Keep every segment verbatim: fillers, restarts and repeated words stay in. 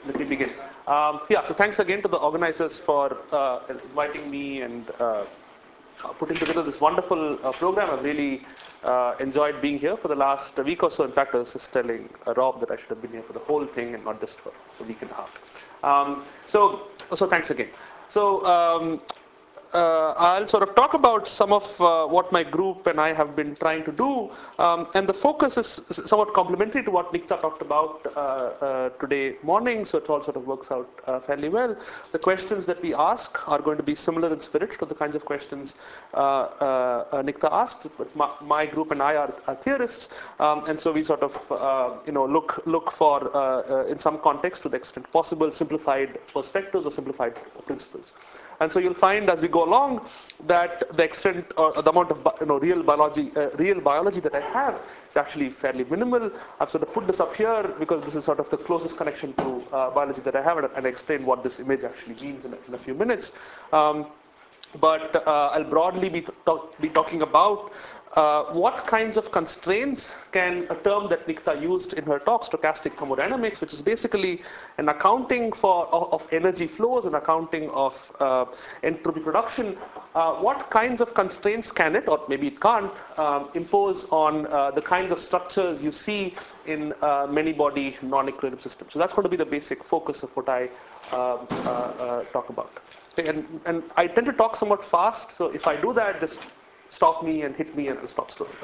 let me begin. Um, yeah, so thanks again to the organizers for uh, inviting me and uh, putting together this wonderful uh, program. I've really uh, enjoyed being here for the last week or so. In fact, I was just telling uh, Rob that I should have been here for the whole thing and not just for a week and a half. Um, so, so thanks again. So, um, uh, I'll sort of talk about some of uh, what my group and I have been trying to do, um, and the focus is somewhat complementary to what Nikta talked about uh, uh, today morning, so it all sort of works out uh, fairly well. The questions that we ask are going to be similar in spirit to the kinds of questions uh, uh, uh, Nikta asked, but my, my group and I are, are theorists, um, and so we sort of uh, you know look look for, uh, uh, in some context, to the extent possible, simplified perspectives or simplified principles. And so you'll find as we go along that the extent or the amount of you know, real biology, uh, real biology that I have is actually fairly minimal. I've sort of put this up here because this is sort of the closest connection to uh, biology that I have, and, and I explain what this image actually means in a, in a few minutes. Um, but uh, I'll broadly be, talk, be talking about uh, what kinds of constraints can a term that Nikta used in her talk, stochastic thermodynamics, which is basically an accounting for of, of energy flows, an accounting of uh, entropy production. Uh, what kinds of constraints can it, or maybe it can't, um, impose on uh, the kinds of structures you see in uh, many-body non-equilibrium systems? So that's going to be the basic focus of what I um, uh, uh, talk about. And, and I tend to talk somewhat fast, so if I do that, just stop me and hit me and I'll stop slowly.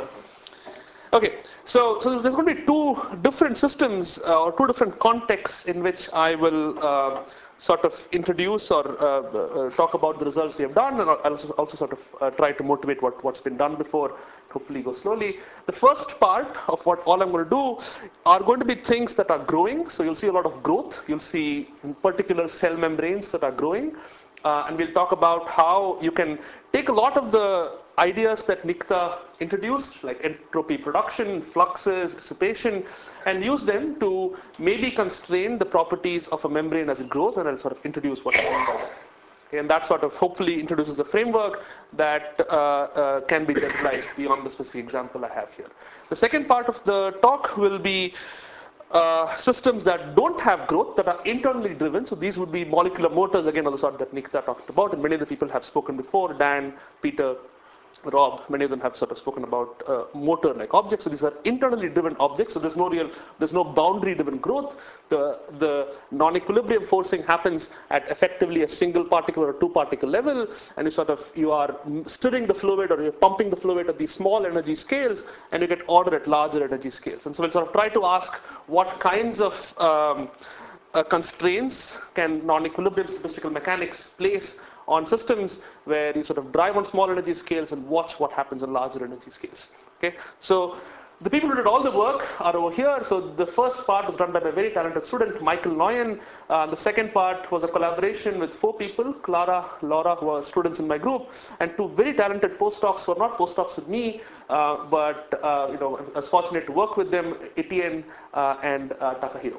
Okay, so, so there's going to be two different systems uh, or two different contexts in which I will uh, sort of introduce or uh, uh, talk about the results we have done, and I'll also, also sort of uh, try to motivate what, what's been done before, hopefully go slowly. The first part of what all I'm going to do are going to be things that are growing, so you'll see a lot of growth. You'll see in particular cell membranes that are growing. Uh, and we'll talk about how you can take a lot of the ideas that Nikta introduced, like entropy production, fluxes, dissipation, and use them to maybe constrain the properties of a membrane as it grows, and I'll sort of introduce what I mean by that. Okay, and that sort of hopefully introduces a framework that uh, uh, can be generalized beyond the specific example I have here. The second part of the talk will be Uh, systems that don't have growth, that are internally driven. So these would be molecular motors, again, of the sort that Nikta talked about, and many of the people have spoken before, Dan, Peter, Rob, many of them have sort of spoken about uh, motor-like objects. So these are internally driven objects. So there's no real, there's no boundary-driven growth. The the non-equilibrium forcing happens at effectively a single particle or two particle level, and you sort of you are stirring the fluid or you're pumping the fluid at these small energy scales, and you get order at larger energy scales. And so we'll sort of try to ask what kinds of um, uh, constraints can non-equilibrium statistical mechanics place on systems where you sort of drive on small energy scales and watch what happens on larger energy scales. Okay, so the people who did all the work are over here. So the first part was done by my very talented student, Michael Noyen. Uh, the second part was a collaboration with four people, Clara, Laura, who are students in my group, and two very talented postdocs who are not postdocs with me, uh, but uh, you know, I was fortunate to work with them, Etienne uh, and uh, Takahiro.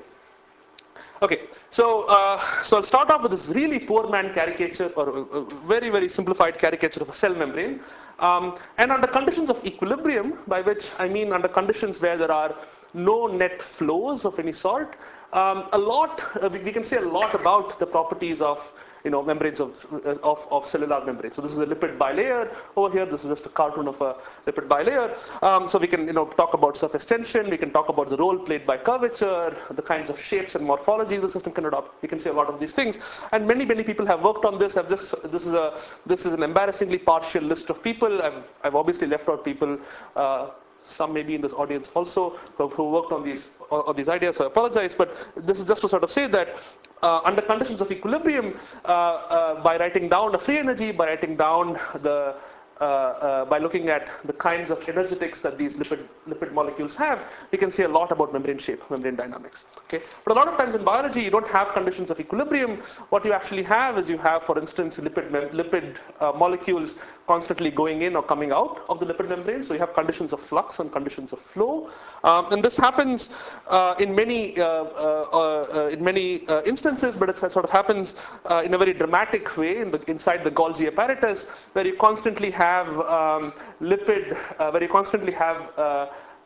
Okay, so uh, so I'll start off with this really poor man caricature, or a very, very simplified caricature of a cell membrane. Um, and under conditions of equilibrium, by which I mean under conditions where there are no net flows of any sort, um, a lot, uh, we, we can say a lot about the properties of you know, membranes of, of, of cellular membranes. So this is a lipid bilayer over here. This is just a cartoon of a lipid bilayer. Um, so we can you know, talk about surface tension. We can talk about the role played by curvature, the kinds of shapes and morphologies the system can adopt. We can say a lot of these things. And many, many people have worked on this. I've just, this, is a, this is an embarrassingly partial list of people. I've, I've obviously left out people uh, some maybe in this audience also who, who worked on these on these ideas, so I apologize, but this is just to sort of say that uh, under conditions of equilibrium, uh, uh, by writing down a free energy, by writing down the uh, uh, by looking at the kinds of energetics that these lipid, lipid molecules have, we can say a lot about membrane shape, membrane dynamics. Okay? But a lot of times in biology, you don't have conditions of equilibrium. What you actually have is you have, for instance, lipid, lipid uh, molecules constantly going in or coming out of the lipid membrane. So you have conditions of flux and conditions of flow. Um, and this happens uh, in many, uh, uh, uh, in many uh, instances, but it sort of happens uh, in a very dramatic way in the, inside the Golgi apparatus, where you constantly have have um, lipid, uh, where you constantly have uh,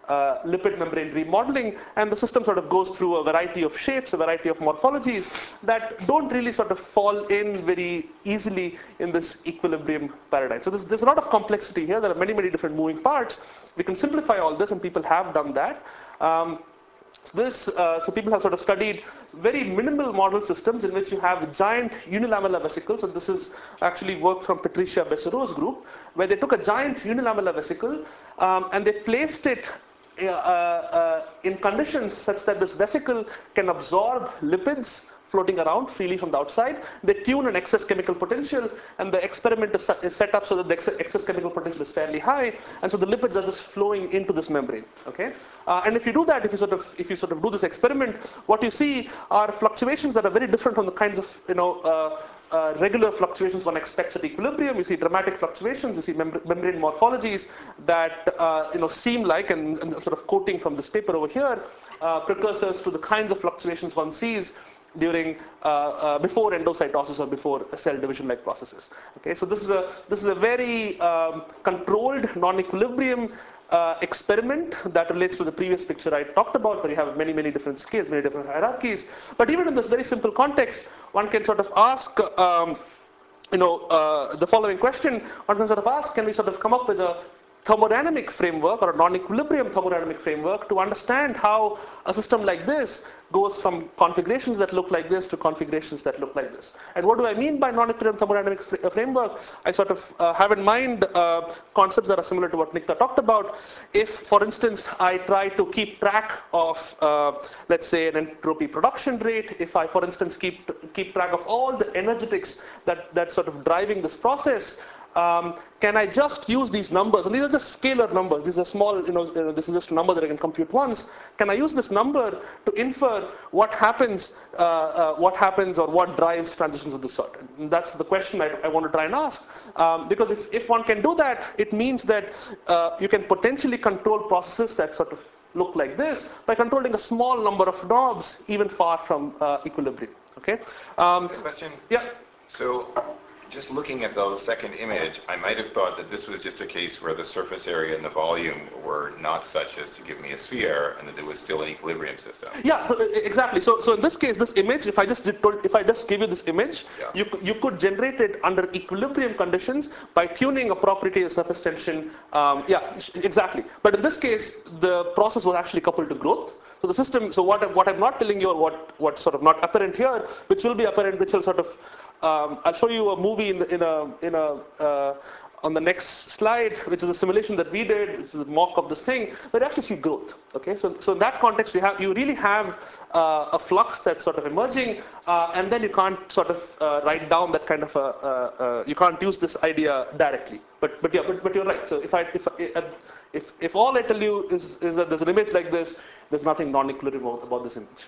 uh, lipid membrane remodeling, and the system sort of goes through a variety of shapes, a variety of morphologies that don't really sort of fall in very easily in this equilibrium paradigm. So there's, there's a lot of complexity here. There are many, many different moving parts. We can simplify all this, and people have done that. Um, So this, uh, so people have sort of studied very minimal model systems in which you have giant unilamellar vesicles, and this is actually work from Patricia Becerra's group, where they took a giant unilamellar vesicle um, and they placed it uh, uh, in conditions such that this vesicle can absorb lipids floating around freely from the outside. They tune an excess chemical potential, and the experiment is, is set up so that the ex excess chemical potential is fairly high, and so the lipids are just flowing into this membrane. Okay, uh, and if you do that, if you sort of if you sort of do this experiment, what you see are fluctuations that are very different from the kinds of you know. Uh, Uh, regular fluctuations one expects at equilibrium. You see dramatic fluctuations. You see mem membrane morphologies that uh, you know seem like, and, and sort of quoting from this paper over here, uh, precursors to the kinds of fluctuations one sees during uh, uh, before endocytosis or before cell division-like processes. Okay, so this is a this is a very um, controlled non-equilibrium Uh, experiment that relates to the previous picture I talked about, where you have many, many different scales, many different hierarchies. But even in this very simple context, one can sort of ask, um, you know, uh, the following question. One can sort of ask, can we sort of come up with a thermodynamic framework or a non-equilibrium thermodynamic framework to understand how a system like this goes from configurations that look like this to configurations that look like this. And what do I mean by non-equilibrium thermodynamic fr framework? I sort of uh, have in mind uh, concepts that are similar to what Nikta talked about. If, for instance, I try to keep track of, uh, let's say, an entropy production rate, if I, for instance, keep keep track of all the energetics that that's sort of driving this process, Um, can I just use these numbers? And these are just scalar numbers. These are small, you know, this is just a number that I can compute once. Can I use this number to infer what happens, uh, uh, what happens or what drives transitions of this sort? And that's the question I, I want to try and ask. Um, because if, if one can do that, it means that uh, you can potentially control processes that sort of look like this by controlling a small number of knobs, even far from uh, equilibrium. Okay. Um, question? Yeah. So, just looking at the second image, I might have thought that this was just a case where the surface area and the volume were not such as to give me a sphere, and that there was still an equilibrium system. Yeah, exactly. So, so in this case, this image, if I just did, if I just give you this image, Yeah. you you could generate it under equilibrium conditions by tuning a property of surface tension. Um, yeah, exactly. But in this case, the process was actually coupled to growth. So the system. So what what I'm not telling you, or what what's sort of not apparent here, which will be apparent, which will sort of um, I'll show you a movie in in a in a. Uh, on the next slide, which is a simulation that we did, which is a mock of this thing, but you actually see growth. Okay, so so in that context, you have you really have uh, a flux that's sort of emerging, uh, and then you can't sort of uh, write down that kind of a, uh, uh, you can't use this idea directly. But but yeah, but, but you're right. So if I if if if all I tell you is is that there's an image like this, there's nothing non-equilibrium about this image.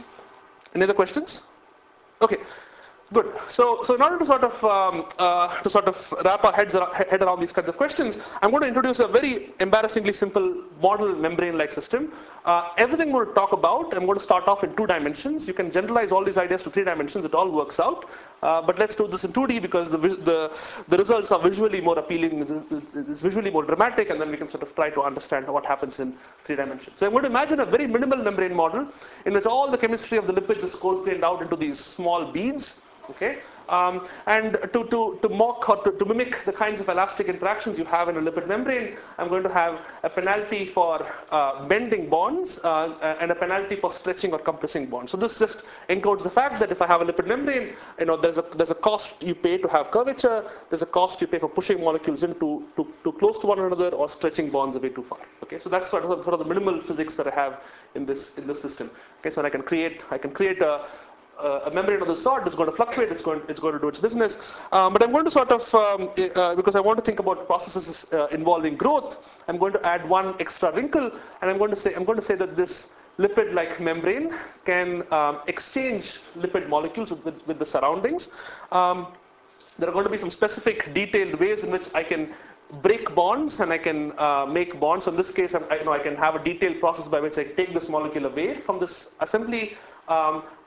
Any other questions? Okay. Good. So, so in order to sort of um, uh, to sort of wrap our heads around, head around these kinds of questions, I'm going to introduce a very embarrassingly simple model membrane-like system. Uh, everything we're going to talk about, I'm going to start off in two dimensions. You can generalize all these ideas to three dimensions. It all works out. Uh, but let's do this in two D because the the the results are visually more appealing. It's visually more dramatic, and then we can sort of try to understand what happens in three dimensions. So I'm going to imagine a very minimal membrane model in which all the chemistry of the lipids is coarse-grained out into these small beads. Okay, um, and to, to, to mock or to, to mimic the kinds of elastic interactions you have in a lipid membrane, I'm going to have a penalty for uh, bending bonds uh, and a penalty for stretching or compressing bonds. So this just encodes the fact that if I have a lipid membrane, you know, there's a there's a cost you pay to have curvature, there's a cost you pay for pushing molecules in too, too, too close to one another or stretching bonds away too far. Okay, so that's sort of, sort of the minimal physics that I have in this in this system. Okay, so I can create I can create a Uh, a membrane of this sort is going to fluctuate, it's going, it's going to do its business. Um, but I'm going to sort of, um, uh, because I want to think about processes uh, involving growth, I'm going to add one extra wrinkle, and I'm going to say, I'm going to say that this lipid-like membrane can um, exchange lipid molecules with, with, with the surroundings. Um, there are going to be some specific detailed ways in which I can break bonds and I can uh, make bonds. So in this case, I, you know, I can have a detailed process by which I take this molecule away from this assembly. Um,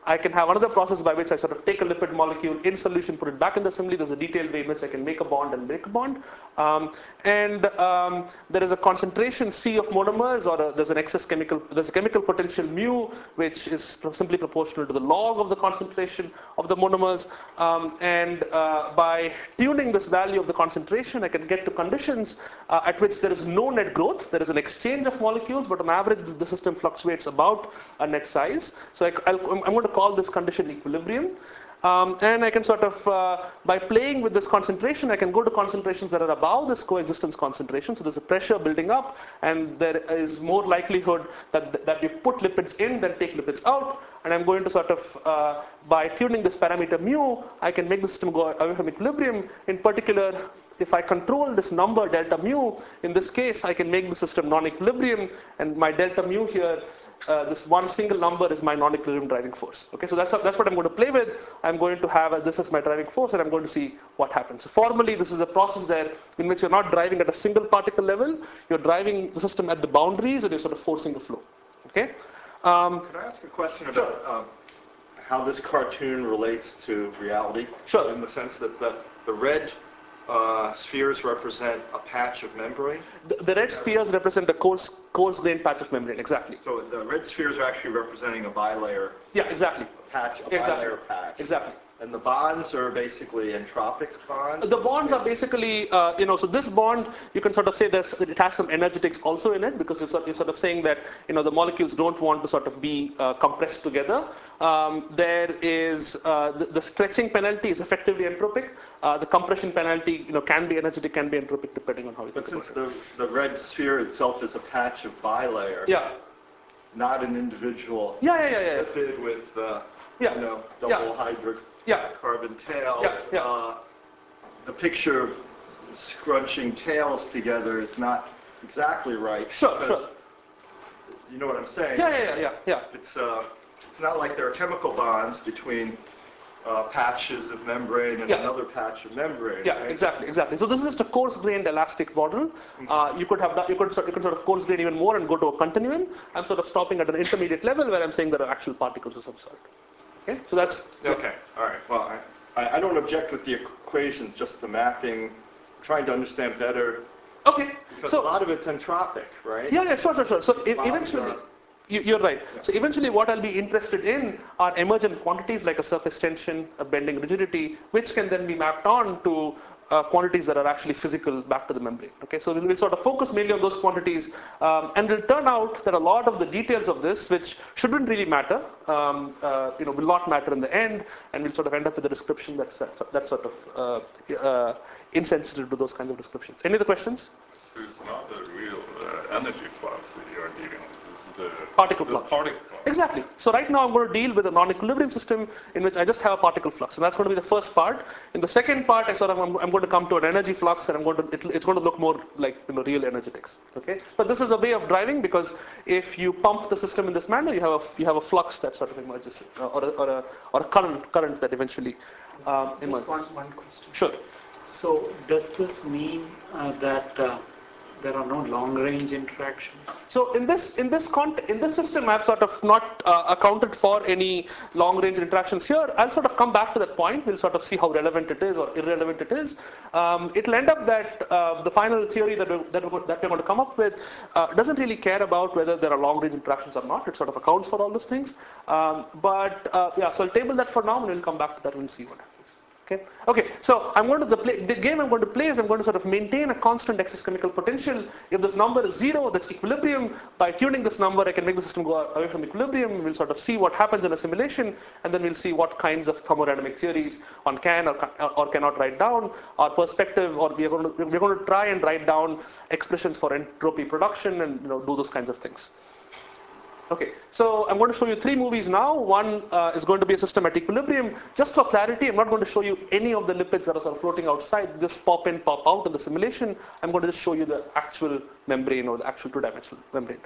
I can have another process by which I sort of take a lipid molecule in solution, put it back in the assembly. There's a detailed way in which I can make a bond and break a bond. Um, and um, there is a concentration C of monomers, or a, there's an excess chemical, there's a chemical potential mu, which is simply proportional to the log of the concentration of the monomers. Um, and uh, by tuning this value of the concentration, I can get to conditions uh, at which there is no net growth. There is an exchange of molecules, but on average, the, the system fluctuates about a net size. So I, I'll, I'm going to call this condition equilibrium. Um, and I can sort of, uh, by playing with this concentration, I can go to concentrations that are above this coexistence concentration. So there's a pressure building up, and there is more likelihood that, that you put lipids in than take lipids out. And I'm going to sort of, uh, by tuning this parameter mu, I can make the system go away from equilibrium. In particular, if I control this number delta mu, in this case, I can make the system non-equilibrium, and my delta mu here, uh, this one single number is my non-equilibrium driving force. Okay, so that's that's what I'm going to play with. I'm going to have a, this is my driving force, and I'm going to see what happens. So formally, this is a process there in which you're not driving at a single particle level. You're driving the system at the boundaries, and you're sort of forcing the flow. Okay. Um, Could I ask a question about sure. um, how this cartoon relates to reality? Sure. In the sense that the, the red uh, spheres represent a patch of membrane. The, the red spheres represent a coarse, coarse-grained patch of membrane, exactly. So the red spheres are actually representing a bilayer Yeah, exactly. patch, a Exactly. bilayer patch. Exactly. And the bonds are basically entropic bonds? The bonds are basically, uh, you know, so this bond, you can sort of say this, it has some energetics also in it, because you're sort, you're sort of saying that, you know, the molecules don't want to sort of be uh, compressed together. Um, there is, uh, the, the stretching penalty is effectively entropic. Uh, the compression penalty, you know, can be energetic, can be entropic, depending on how you But think since about it. the, the red sphere itself is a patch of bilayer, Yeah. not an individual Yeah, yeah, yeah, yeah. lipid with, uh, Yeah. you know, Yeah. double hydro Yeah. carbon tails. Yeah, yeah. Uh, the picture of scrunching tails together is not exactly right. Sure, because- sure. You know what I'm saying? Yeah, yeah, yeah, yeah, yeah. It's, uh, it's not like there are chemical bonds between uh, patches of membrane and Yeah. another patch of membrane. Yeah, right? exactly, exactly. So this is just a coarse-grained elastic model. Uh, you could have done, you could sort, you could sort of coarse-grain even more and go to a continuum. I'm sort of stopping at an intermediate level where I'm saying there are actual particles of some sort. Okay, so that's yeah. Okay, all right. Well, I, I I don't object with the equations, just the mapping, trying to understand better. Okay. Because So a lot of it's entropic, right? yeah, yeah, sure, sure, sure. So These if bonds eventually. are- You, you're right. So eventually what I'll be interested in are emergent quantities like a surface tension, a bending rigidity, which can then be mapped on to uh, quantities that are actually physical back to the membrane. Okay, so we'll, we'll sort of focus mainly on those quantities, um, and it'll turn out that a lot of the details of this, which shouldn't really matter, um, uh, you know, will not matter in the end, and we'll sort of end up with a description that's that's, that's sort of uh, uh, insensitive to those kinds of descriptions. Any other questions? So it's not the real uh, energy flux that you're dealing with. It's the Particle the flux. Particle flux. Exactly. So right now I'm going to deal with a non-equilibrium system in which I just have a particle flux, and that's going to be the first part. In the second part, I sort of I'm, I'm going to come to an energy flux, and I'm going to it, it's going to look more like, you know, real energetics. Okay. But this is a way of driving, because if you pump the system in this manner, you have a you have a flux that sort of emerges, uh, or a, or a or a current current that eventually um, emerges. Just one, one question. Sure. So does this mean uh, that uh, there are no long-range interactions? So in this in this cont in this system, I've sort of not uh, accounted for any long-range interactions here. I'll sort of come back to that point. We'll sort of see how relevant it is or irrelevant it is. Um, it'll end up that uh, the final theory that we're, that, we're, that we're going to come up with uh, doesn't really care about whether there are long-range interactions or not. It sort of accounts for all those things. Um, but uh, yeah, so I'll table that for now, and we'll come back to that and see what happens. Okay. Okay. So I'm going to the play. The game I'm going to play is I'm going to sort of maintain a constant excess chemical potential. If this number is zero, that's equilibrium. By tuning this number, I can make the system go away from equilibrium. We'll sort of see what happens in a simulation, and then we'll see what kinds of thermodynamic theories one can or, or cannot write down. Our perspective, or we're going to we're going to try and write down expressions for entropy production, and, you know, do those kinds of things. Okay, so I'm going to show you three movies now. One uh, is going to be a system at equilibrium. Just for clarity, I'm not going to show you any of the lipids that are sort of floating outside. Just pop in, pop out in the simulation. I'm going to just show you the actual membrane, or the actual two-dimensional membrane.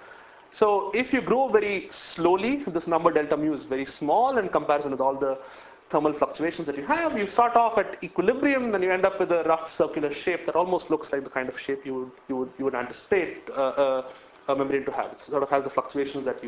So if you grow very slowly, this number delta mu is very small in comparison with all the thermal fluctuations that you have. You start off at equilibrium, then you end up with a rough circular shape that almost looks like the kind of shape you would you would you would anticipate uh, uh, a membrane to have. It sort of has the fluctuations that you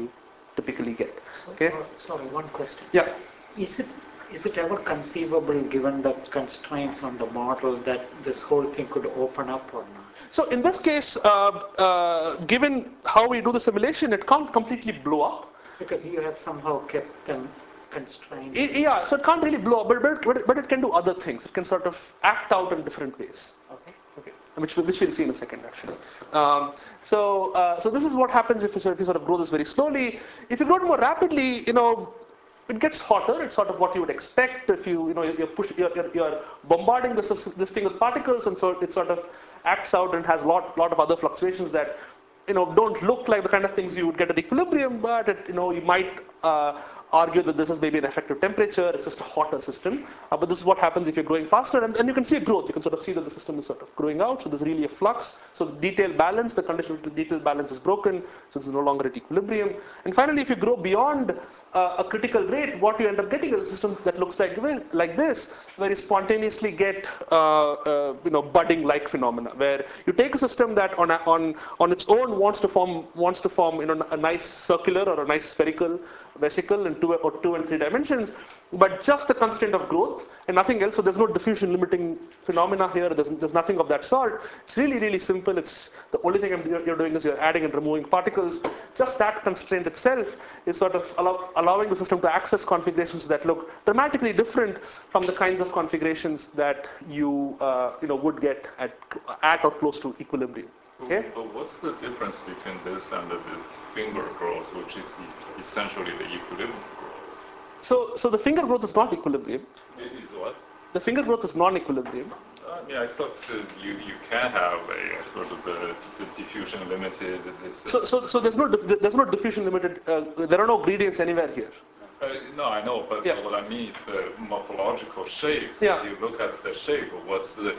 typically get. Okay. Oh, sorry, one question. Yeah. Is it is it ever conceivable, given the constraints on the model, that this whole thing could open up or not? So in this case, uh, uh, given how we do the simulation, it can't completely blow up. Because you have somehow kept them constrained. I- yeah, so it can't really blow up, but, but, but it- but it can do other things. It can sort of act out in different ways. Okay. Okay, which, we- which we'll see in a second, actually. Um, so, uh, so this is what happens if you, sort of, if you sort of grow this very slowly. If you grow it more rapidly, you know, it gets hotter. It's sort of what you would expect if you, you know, you're, push, you're, you're, you're bombarding this, this thing with particles, and so it sort of acts out and has a lot, lot of other fluctuations that, you know, don't look like the kind of things you would get at equilibrium, but it, you know, you might uh, argue that this is maybe an effective temperature. It's just a hotter system. Uh, but this is what happens if you're growing faster, and, and you can see a growth. You can sort of see that the system is sort of growing out. So there's really a flux. So the detail balance, the conditional detail balance is broken. So it's no longer at equilibrium. And finally, if you grow beyond uh, a critical rate, what you end up getting is a system that looks like this, like this, where you spontaneously get uh, uh, you know, budding-like phenomena, where you take a system that on a, on on its own wants to form wants to form you know a nice circular or a nice spherical vesicle in two or two and three dimensions, but just the constraint of growth and nothing else. So there's no diffusion limiting phenomena here. There's, there's nothing of that sort. It's really, really simple. It's the only thing I'm, you're doing is you're adding and removing particles. Just that constraint itself is sort of allow, allowing the system to access configurations that look dramatically different from the kinds of configurations that you uh, you know would get at at or close to equilibrium. Okay. But what's the difference between this and this finger growth, which is essentially the equilibrium growth? So, so the finger growth is not equilibrium. It is what? The finger growth is non-equilibrium. I mean, I thought uh, you you can have a sort of the, the diffusion limited. This. Uh, So, so, so there's no dif- there's no diffusion limited. Uh, there are no gradients anywhere here. uh, no, I know, but Yeah. what I mean is the morphological shape. Yeah. If you look at the shape, what's the?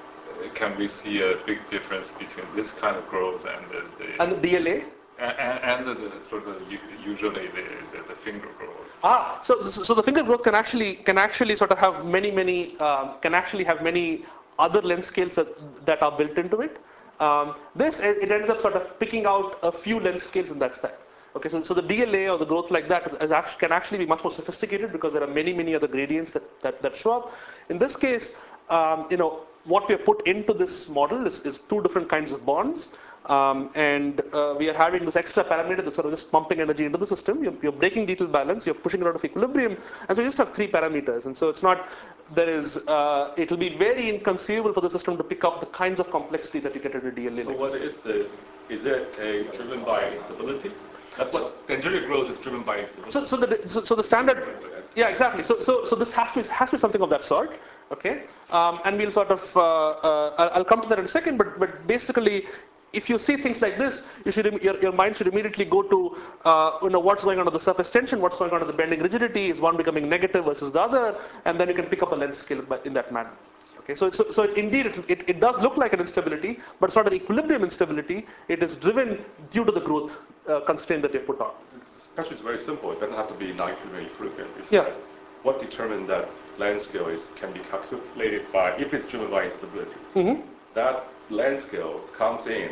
Can we see a big difference between this kind of growth and the, the And the D L A. and, and the, the sort of u- usually the, the, the finger growth? Ah, so so the finger growth can actually can actually sort of have many many um, can actually have many other length scales that, that are built into it. Um, this it ends up sort of picking out a few length scales in that style. Okay, so, so the D L A or the growth like that is, is actually, can actually be much more sophisticated because there are many many other gradients that that, that show up. In this case, um, you know what we have put into this model is, is two different kinds of bonds. Um, and uh, we are having this extra parameter that's sort of just pumping energy into the system. You're, you're breaking detail balance, you're pushing it out of equilibrium, and so you just have three parameters. And so it's not, there is, uh, it'll be very inconceivable for the system to pick up the kinds of complexity that you get at a D L A. So what is the, is it a driven by instability? That's what, the engineering growth is driven by instability. So, so the so, so the standard, yeah, exactly. So, so, so this has to be, has to be something of that sort, okay? Um, and we'll sort of, uh, uh, I'll I'll come to that in a second. But, but basically, if you see things like this, you should your, your mind should immediately go to, uh, you know, what's going on to the surface tension, what's going on to the bending rigidity, is one becoming negative versus the other, and then you can pick up a length scale in that manner. Okay, so, so, so indeed, it, it, it does look like an instability, but it's not an equilibrium instability. It is driven due to the growth uh, constraint that you put on. This question is very simple. It doesn't have to be non-equilibrium equilibrium. It's Yeah. What determines that length scale is can be calculated by, if it's driven by instability. Mm-hmm. That length scale comes in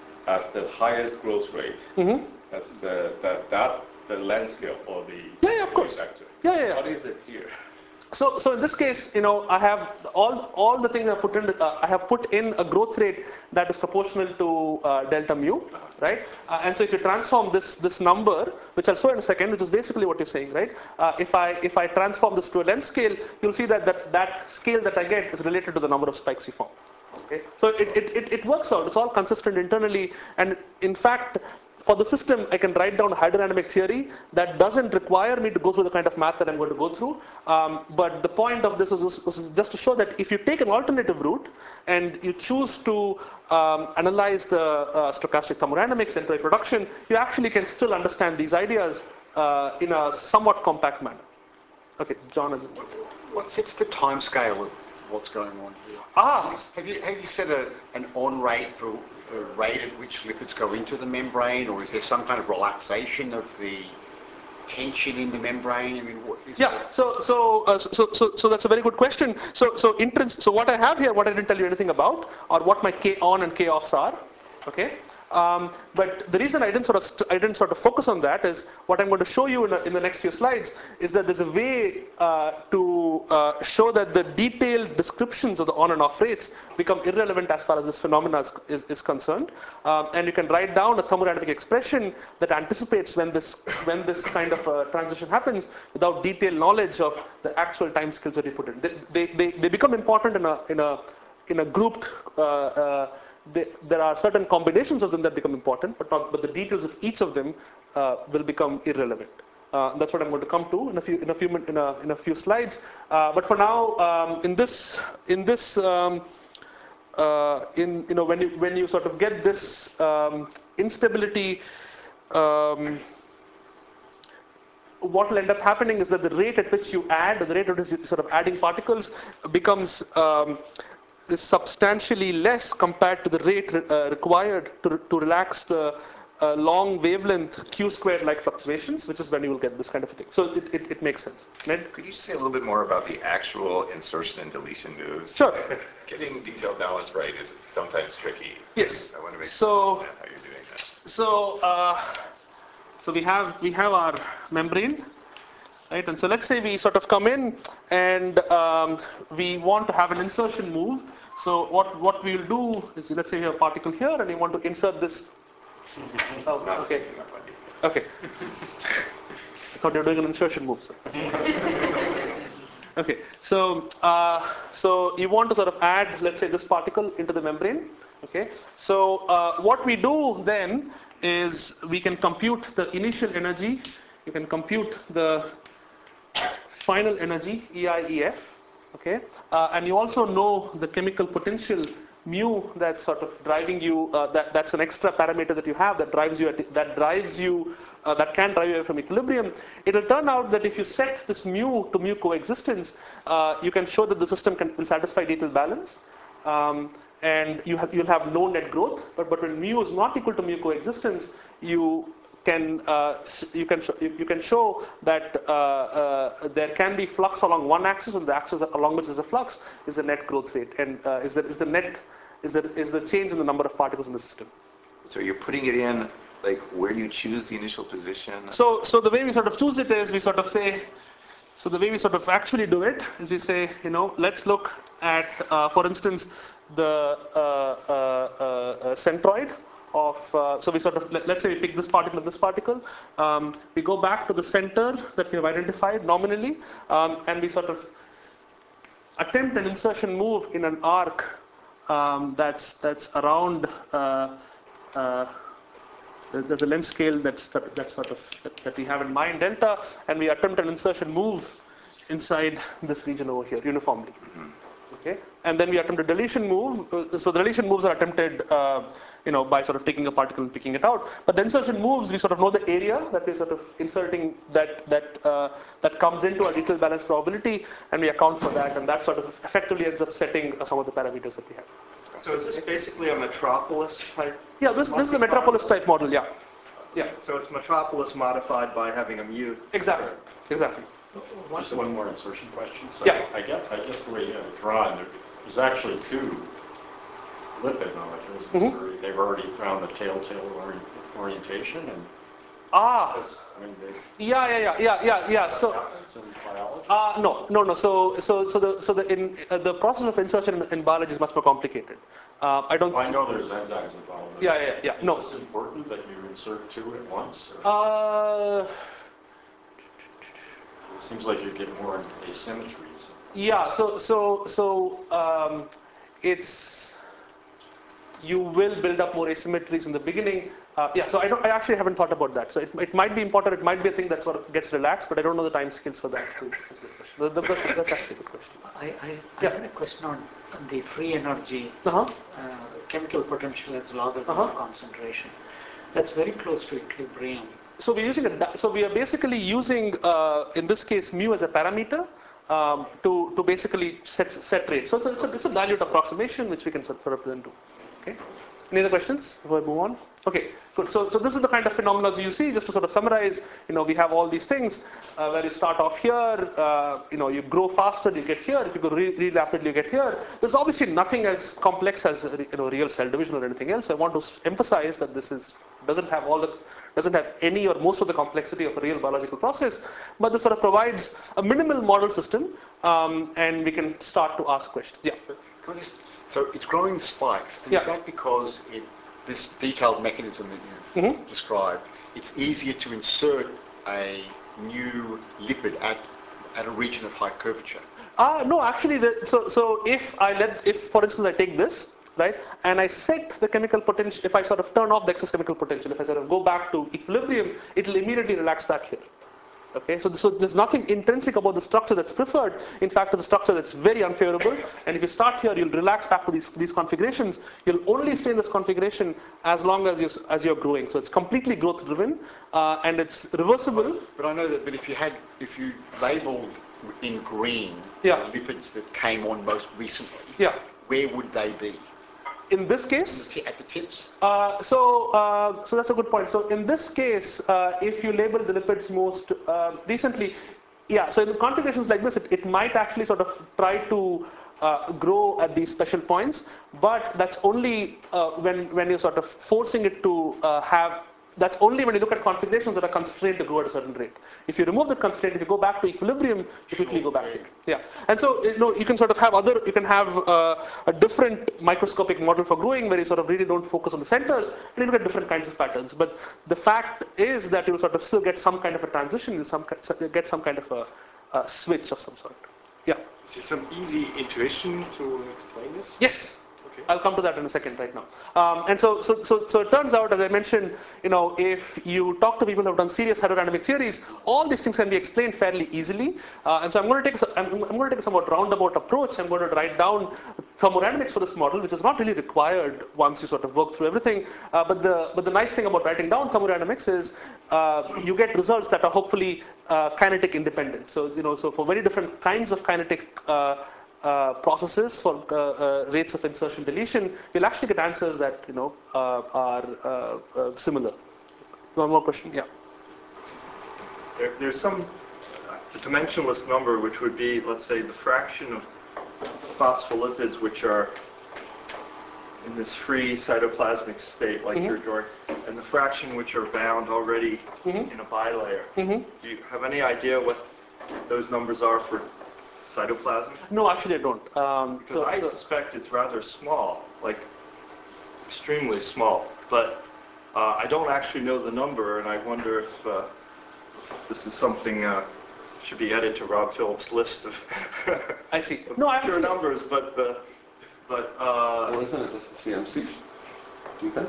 as the highest growth rate. Mm-hmm. That's the that that's the length scale or the Yeah, yeah, of course. factor. Yeah, yeah, yeah. What is it here? So, so in this case, you know, I have all all the things I put in. Uh, I have put in a growth rate that is proportional to uh, delta mu, right? Uh, and so if you transform this this number, which I'll show in a second, which is basically what you're saying, right? Uh, if I if I transform this to a length scale, you'll see that that that scale that I get is related to the number of spikes you form. Okay, so it, it, it, it works out. It's all consistent internally, and in fact, for the system, I can write down a hydrodynamic theory that doesn't require me to go through the kind of math that I'm going to go through. Um, but the point of this is, is just to show that if you take an alternative route and you choose to um, analyze the uh, stochastic thermodynamics and reproduction, you actually can still understand these ideas uh, in a somewhat compact manner. Okay, John. What's it's the time scale of what's going on here? Ah, Have you have you set a, an on rate for the rate at which lipids go into the membrane, or is there some kind of relaxation of the tension in the membrane? I mean, what is yeah. So, so, uh, so, so, so that's a very good question. So, so intrins. So, what I have here, what I didn't tell you anything about, or what my K on and K offs are. Okay. Um, but the reason I didn't sort of st- I didn't sort of focus on that is what I'm going to show you in, a, in the next few slides is that there's a way uh, to uh, show that the detailed descriptions of the on and off rates become irrelevant as far as this phenomena is, is, is concerned. Um, and you can write down a thermodynamic expression that anticipates when this when this kind of uh, transition happens without detailed knowledge of the actual time scales that you put in. They, they, they, they become important in a in a in a grouped. Uh, uh, They, there are certain combinations of them that become important, but not, but the details of each of them uh, will become irrelevant. Uh, that's what I'm going to come to in a few in a few in a, in a few slides. Uh, but for now, um, in this in this um, uh, in you know when you when you sort of get this um, instability. Um, what will end up happening is that the rate at which you add, the rate at which you sort of adding particles becomes um, is substantially less compared to the rate uh, required to, to relax the uh, long wavelength q squared like fluctuations, which is when you will get this kind of a thing. So it, it, it makes sense. Ned? Could you say a little bit more about the actual insertion and deletion moves? Sure. Getting detailed balance right is sometimes tricky. Yes. I want to make So, sure you understand how you're doing that. So, uh, so we have we have our membrane. Right, and so let's say we sort of come in and um, we want to have an insertion move. So what, what we'll do is, let's say we have a particle here and you want to insert this. Oh, okay. Okay. I thought you were doing an insertion move, sir. Okay, so uh, so you want to sort of add, let's say, this particle into the membrane. Okay, so uh, what we do then is we can compute the initial energy. You can compute the final energy, E I E F, okay, uh, and you also know the chemical potential mu that's sort of driving you. Uh, that that's an extra parameter that you have that drives you at, that drives you uh, that can drive you away from equilibrium. It will turn out that if you set this mu to mu coexistence, uh, you can show that the system can will satisfy detailed balance. Um, and you have you'll have no net growth, but but when mu is not equal to mu coexistence, you can uh, you can sh- you can show that uh, uh, there can be flux along one axis, and the axis along which is a flux is the net growth rate, and uh, is the is the net is the is the change in the number of particles in the system. So you're putting it in, like, where do you choose the initial position? So so the way we sort of choose it is we sort of say. So the way we sort of actually do it is we say, you know, let's look at, uh, for instance, the uh, uh, uh, centroid of, uh, so we sort of, let, let's say we pick this particle and this particle, um, we go back to the center that we have identified nominally, um, and we sort of attempt an insertion move in an arc um, that's, that's around, uh, uh, there's a length scale that's that, that's sort of that, that we have in mind, delta, and we attempt an insertion move inside this region over here uniformly. Okay, and then we attempt a deletion move. So the deletion moves are attempted, uh, you know, by sort of taking a particle and picking it out. But the insertion moves, we sort of know the area that we're sort of inserting that that uh, that comes into our detailed balance probability, and we account for that, and that sort of effectively ends up setting uh, some of the parameters that we have. So is this basically a metropolis type? Yeah, this this is the metropolis type model. Yeah, yeah, So it's metropolis modified by having a mu. exactly, exactly. Just one more insertion question. So Yeah. I guess, I guess the way you have it drawn, there, there's actually two lipid molecules. Mhm. Already- They've already found the telltale ori- orientation, and Ah, that's, I mean, they, yeah, yeah, yeah, yeah, yeah, yeah. So. happens in biology. Uh, no, no, no. So, so, so the so the in uh, the process of insertion in, in biology is much more complicated. Uh, I don't. Well, I know there's enzymes involved. but Yeah, yeah, yeah. Is No. this important that you insert two at once? Or Uh, it seems like you get more into asymmetries. yeah. So, so, so um, it's you will build up more asymmetries in the beginning. Uh, yeah. So I don't. I actually haven't thought about that. So it, it might be important. It might be a thing that sort of gets relaxed, but I don't know the time scales for that. To answer the question. The, the, that's, that's actually a good question. I, I, I Yeah. had a question on the free energy Uh huh. uh, chemical potential as logarithm Uh-huh. of concentration. That's very close to equilibrium. So we're using a, di- so we are basically using, uh, in this case, mu as a parameter um, to, to basically set, set rate. So it's a, it's, a, it's a dilute approximation which we can sort sort of then do. Okay. Any other questions before I move on? Okay, good. So, so this is the kind of phenomenology you see. Just to sort of summarize, you know, we have all these things uh, where you start off here, uh, you know, you grow faster, you get here. If you go really, really rapidly, you get here. There's obviously nothing as complex as, you know, real cell division or anything else. I want to emphasize that this is doesn't have all the doesn't have any or most of the complexity of a real biological process, but this sort of provides a minimal model system, um, and we can start to ask questions. Yeah. Can I just, so it's growing spikes, and Yeah. is that because it, this detailed mechanism that you've Mm-hmm. described, it's easier to insert a new lipid at, at a region of high curvature? Ah, no, actually, the, so so if I let, if for instance I take this, right, and I set the chemical potential, if I sort of turn off the excess chemical potential, if I sort of go back to equilibrium, it will immediately relax back here. Okay, so, so there's nothing intrinsic about the structure that's preferred. In fact, it's a structure that's very unfavorable. And if you start here, you'll relax back to these, these configurations. You'll only stay in this configuration as long as, you, as you're growing. So it's completely growth driven, uh, and it's reversible. But I know that, but if you had, if you labelled in green Yeah. the lipids that came on most recently, Yeah. where would they be? In this case, T- At the tips? Uh, so, uh, so that's a good point. So in this case, uh, if you label the lipids most uh, recently, yeah, so in the configurations like this, it, it might actually sort of try to uh, grow at these special points, but that's only uh, when, when you're sort of forcing it to uh, have, that's only when you look at configurations that are constrained to grow at a certain rate. If you remove the constraint, if you go back to equilibrium, you quickly go back here. Yeah, and so you know you can sort of have other, you can have uh, a different microscopic model for growing where you sort of really don't focus on the centers and you look at different kinds of patterns. But the fact is that you'll sort of still get some kind of a transition, you'll some, get some kind of a, a switch of some sort. Yeah. Is there some easy intuition to explain this? Yes. Okay. I'll come to that in a second right now. Um, and so, so, so, so it turns out, as I mentioned, you know, if you talk to people who have done serious hydrodynamic theories, all these things can be explained fairly easily. Uh, and so I'm going to take, a, I'm, I'm going to take a somewhat roundabout approach. I'm going to write down thermodynamics for this model, which is not really required once you sort of work through everything. Uh, but the, but the nice thing about writing down thermodynamics is uh, you get results that are hopefully uh, kinetic independent. So, you know, so for very different kinds of kinetic uh, Uh, processes for uh, uh, rates of insertion deletion, you'll actually get answers that you know uh, are uh, uh, similar. One more question, yeah. There, there's some dimensionless number which would be, let's say, the fraction of phospholipids which are in this free cytoplasmic state, like Mm-hmm. you're drawing, and the fraction which are bound already Mm-hmm. in a bilayer. Mm-hmm. Do you have any idea what those numbers are for cytoplasm? No, actually I don't. Um, Because so, I so, suspect it's rather small, like extremely small. But uh, I don't actually know the number, and I wonder if uh, this is something uh, should be added to Rob Phillips' list of, I see. of No, pure actually, numbers. But the but uh, Well, isn't it just the C M C? Do you think?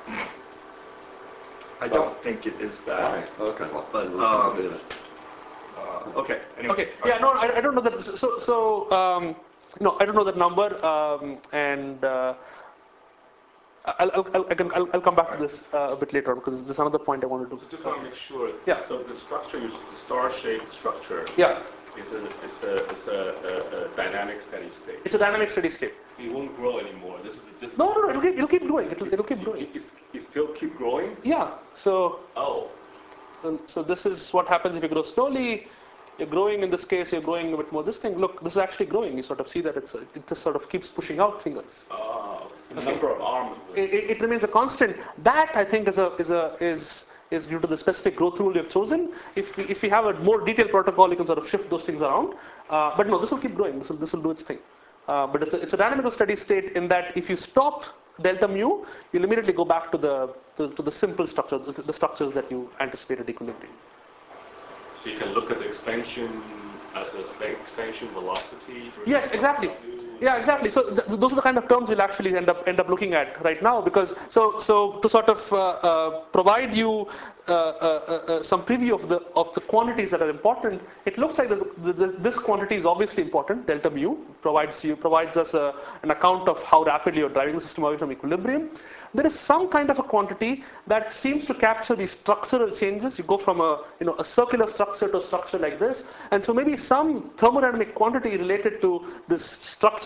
I don't think it is that. Why? Okay, well, But, we'll um, debate it. Uh, okay. Anyway. okay. Yeah, no, I, I don't know that. So, so um, no, I don't know that number, um, and. Uh, I'll, I'll, I'll, I can, I'll, I'll come back to this uh, a bit later on because there's another point I wanted to. So just want to make sure. Yeah. So the structure, you s- the star-shaped structure, Yeah, is a is a is a, a, a dynamic steady state. it's a dynamic steady state. It won't grow anymore. This is this. No, no, no, it'll keep, it'll keep growing. It'll, it'll keep growing. It, it, it still keep growing. Yeah. So, Oh. so, so this is what happens if you grow slowly. You're growing in this case. You're growing a bit more. This thing, look, this is actually growing. You sort of see that it's a, it just sort of keeps pushing out fingers. Ah. The number of arms. will- It, it, it remains a constant. That I think is a is a is is due to the specific growth rule you've chosen. If we, if we have a more detailed protocol, you can sort of shift those things around. Uh, but no, this will keep growing. This will this will do its thing. Uh, but it's a, it's a dynamical steady state in that if you stop delta mu, you'll immediately go back to the to, to the simple structure, the, the structures that you anticipated equilibrium. So you can look at the expansion as a state expansion velocity. versus Yes, exactly. W. Yeah, exactly. So th those are the kind of terms we'll actually end up end up looking at right now, because so so to sort of uh, uh, provide you uh, uh, uh, uh, some preview of the of the quantities that are important. It looks like the, the, the, this quantity is obviously important. Delta mu provides you provides us a, an account of how rapidly you're driving the system away from equilibrium. There is some kind of a quantity that seems to capture these structural changes. You go from a you know a circular structure to a structure like this, and so maybe some thermodynamic quantity related to this structure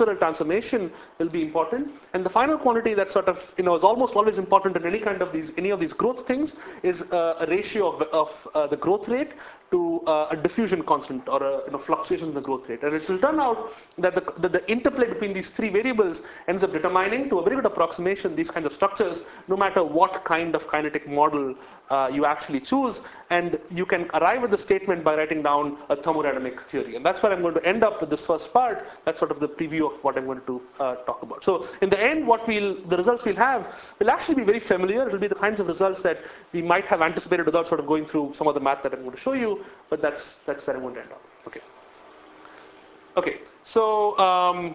tensorial transformation will be important. And the final quantity that sort of, you know, is almost always important in any kind of these, any of these growth things is uh, a ratio of, of uh, the growth rate to uh, a diffusion constant, or a, you know, fluctuations in the growth rate. And it will turn out that the, that the interplay between these three variables ends up determining, to a very good approximation, these kinds of structures, no matter what kind of kinetic model uh, you actually choose. And you can arrive at the statement by writing down a thermodynamic theory. And that's where I'm going to end up with this first part. That's sort of the preview of what I'm going to uh, talk about. So in the end, what we'll, the results we'll have will actually be very familiar. It will be the kinds of results that we might have anticipated without sort of going through some of the math that I'm going to show you, but that's, that's where I'm going to end up. Okay. Okay, so, um,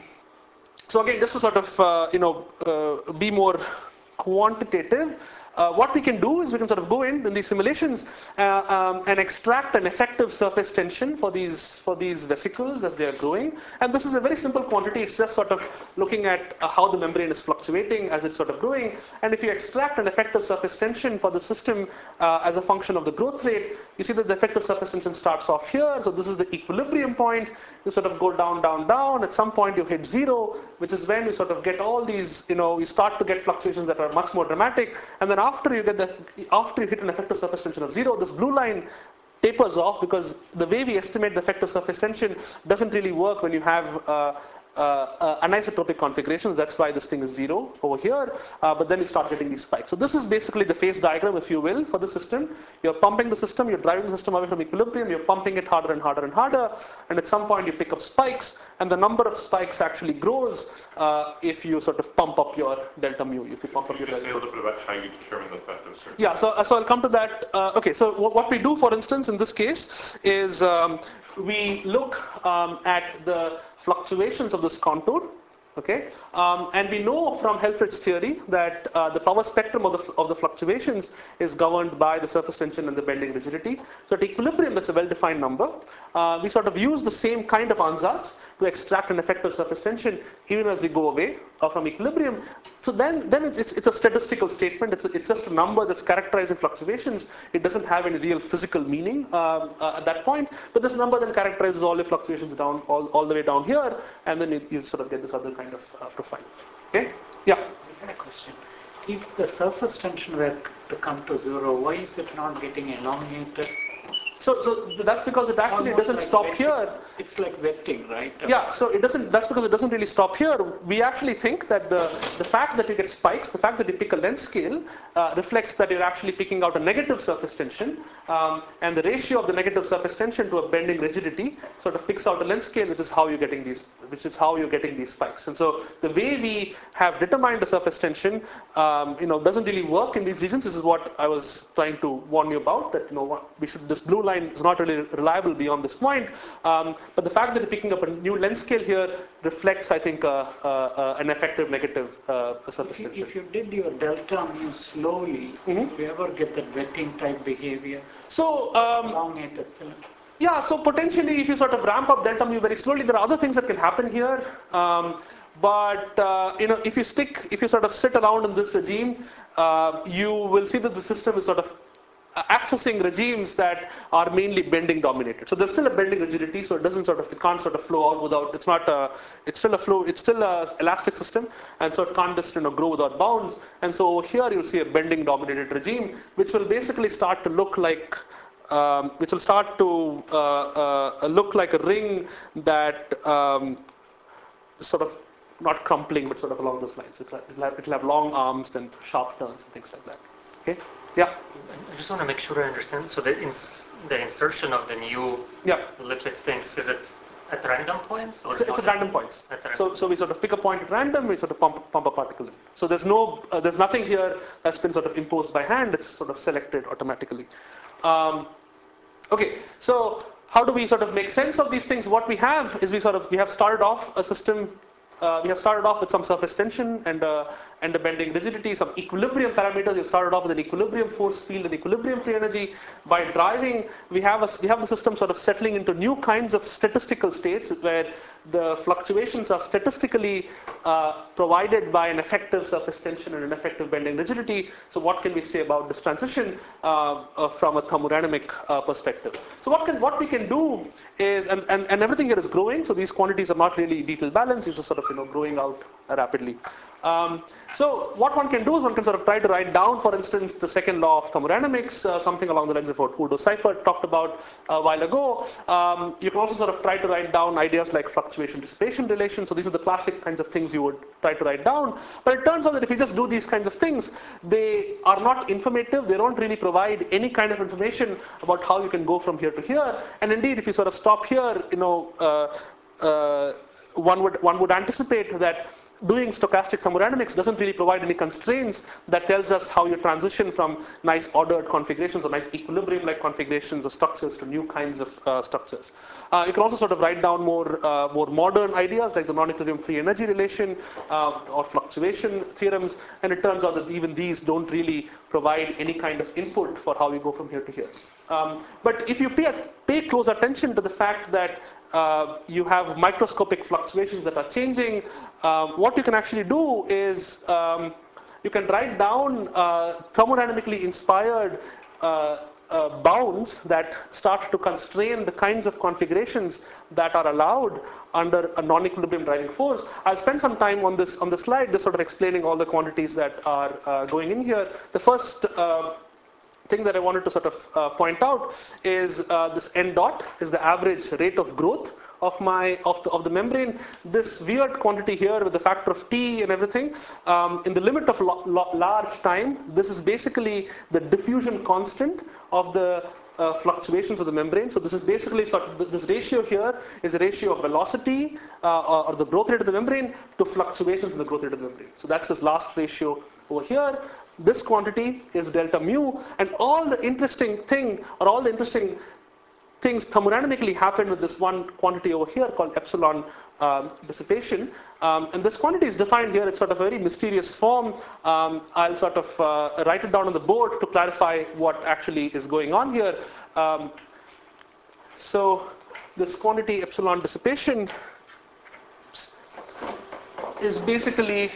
so again, just to sort of, uh, you know, uh, be more quantitative, uh, what we can do is we can sort of go in in these simulations uh, um, and extract an effective surface tension for these for these vesicles as they are growing. And this is a very simple quantity. It's just sort of looking at uh, how the membrane is fluctuating as it's sort of growing. And if you extract an effective surface tension for the system uh, as a function of the growth rate, you see that the effective surface tension starts off here. So this is the equilibrium point. You sort of go down, down, down. At some point you hit zero, which is when you sort of get all these, you know, you start to get fluctuations that are much more dramatic. And then after you get the, after you hit an effective surface tension of zero, this blue line tapers off, because the way we estimate the effective surface tension doesn't really work when you have uh, uh, uh, anisotropic configurations. That's why this thing is zero over here, uh, but then you start getting these spikes. So this is basically the phase diagram, if you will, for the system. You're pumping the system, you're driving the system away from equilibrium, you're pumping it harder and harder and harder, and at some point you pick up spikes, and the number of spikes actually grows uh, if you sort of pump up your delta mu, if you pump up your Can you delta say a little bit about how you determine the effective surface? Yeah, so, so I'll come to that. Uh, okay, so what we do, for instance, in this case is um, we look um, at the fluctuations of this contour. Okay, um, and we know from Helfrich's theory that uh, the power spectrum of the, of the fluctuations is governed by the surface tension and the bending rigidity. So at equilibrium, that's a well-defined number. Uh, we sort of use the same kind of ansatz to extract an effective surface tension even as we go away uh, from equilibrium. So then, then it's, it's, it's a statistical statement. It's, a, it's just a number that's characterizing fluctuations. It doesn't have any real physical meaning um, uh, at that point. But this number then characterizes all your fluctuations down, all, all the way down here, and then you, you sort of get this other kind of uh, profile. Okay? Yeah? I had a question. If the surface tension were to come to zero, why is it not getting elongated? So, so that's because it actually Almost doesn't like stop wetting. here. It's like wetting, right? Yeah, so it doesn't, that's because it doesn't really stop here. We actually think that the, the fact that you get spikes, the fact that you pick a length scale, uh, reflects that you're actually picking out a negative surface tension, um, and the ratio of the negative surface tension to a bending rigidity sort of picks out a length scale, which is how you're getting these, which is how you're getting these spikes. And so the way we have determined the surface tension, um, you know, doesn't really work in these regions. This is what I was trying to warn you about, that, you know, we should, this blue line is not really reliable beyond this point. Um, but the fact that you're picking up a new length scale here reflects, I think, uh, uh, uh, an effective negative uh, surface If you, tension. if you did your delta mu slowly, Mhm. do you ever get that wetting type behavior? So, um, Elongated film. yeah, so potentially if you sort of ramp up delta mu very slowly, there are other things that can happen here. Um, but, uh, you know, if you stick, if you sort of sit around in this regime, uh, you will see that the system is sort of uh, accessing regimes that are mainly bending dominated. So there's still a bending rigidity, so it doesn't sort of, it can't sort of flow out without, it's not a, it's still a flow, it's still a elastic system, and so it can't just, you know, grow without bounds. And so over here you'll see a bending dominated regime, which will basically start to look like, um, which will start to uh, uh, look like a ring that um, sort of not crumpling, but sort of along those lines. It'll have, it'll have long arms and sharp turns and things like that. Okay? Yeah? I just want to make sure I understand. So the, ins the insertion of the new Yeah. lipid things, is it at random points? Or It's, it's at random points. At random. So, so we sort of pick a point at random, we sort of pump, pump a particle in. So there's no, uh, there's nothing here that's been sort of imposed by hand, it's sort of selected automatically. Um, okay, so how do we sort of make sense of these things? What we have is we sort of, we have started off a system, uh, we have started off with some surface tension and, uh, and a bending rigidity, some equilibrium parameters. We've started off with an equilibrium force field and equilibrium free energy. By driving, we have, a, we have the system sort of settling into new kinds of statistical states where the fluctuations are statistically uh, provided by an effective surface tension and an effective bending rigidity. So what can we say about this transition uh, uh, from a thermodynamic uh, perspective? So what can what we can do is, and, and, and everything here is growing, so these quantities are not really detail balanced, these are sort of you know, growing out rapidly. Um, so what one can do is one can sort of try to write down, for instance, the second law of thermodynamics, uh, something along the lines of what Udo Seifert talked about a while ago. Um, you can also sort of try to write down ideas like fluctuation-dissipation relation. So these are the classic kinds of things you would try to write down. But it turns out that if you just do these kinds of things, they are not informative. They don't really provide any kind of information about how you can go from here to here. And indeed, if you sort of stop here, you know, uh, uh, one would one would anticipate that doing stochastic thermodynamics doesn't really provide any constraints that tells us how you transition from nice ordered configurations or nice equilibrium-like configurations or structures to new kinds of uh, structures. Uh, you can also sort of write down more, uh, more modern ideas like the non-equilibrium free energy relation uh, or fluctuation theorems, and it turns out that even these don't really provide any kind of input for how we go from here to here. Um, but if you pay, pay close attention to the fact that uh, you have microscopic fluctuations that are changing, uh, what you can actually do is um, you can write down uh, thermodynamically inspired uh, uh, bounds that start to constrain the kinds of configurations that are allowed under a non-equilibrium driving force. I'll spend some time on this on the slide, just sort of explaining all the quantities that are uh, going in here. The first uh, thing that I wanted to sort of uh, point out is uh, this n dot is the average rate of growth of my of the of the membrane. This weird quantity here with the factor of t and everything um, in the limit of lo lo large time. This is basically the diffusion constant of the uh, fluctuations of the membrane. So this is basically sort of this ratio here is a ratio of velocity uh, or the growth rate of the membrane to fluctuations in the growth rate of the membrane. So that's this last ratio over here. This quantity is delta mu, and all the interesting thing or all the interesting things thermodynamically happen with this one quantity over here called epsilon um, dissipation. Um, and this quantity is defined here. It's sort of a very mysterious form. Um, I'll sort of uh, write it down on the board to clarify what actually is going on here. Um, so this quantity epsilon dissipation is basically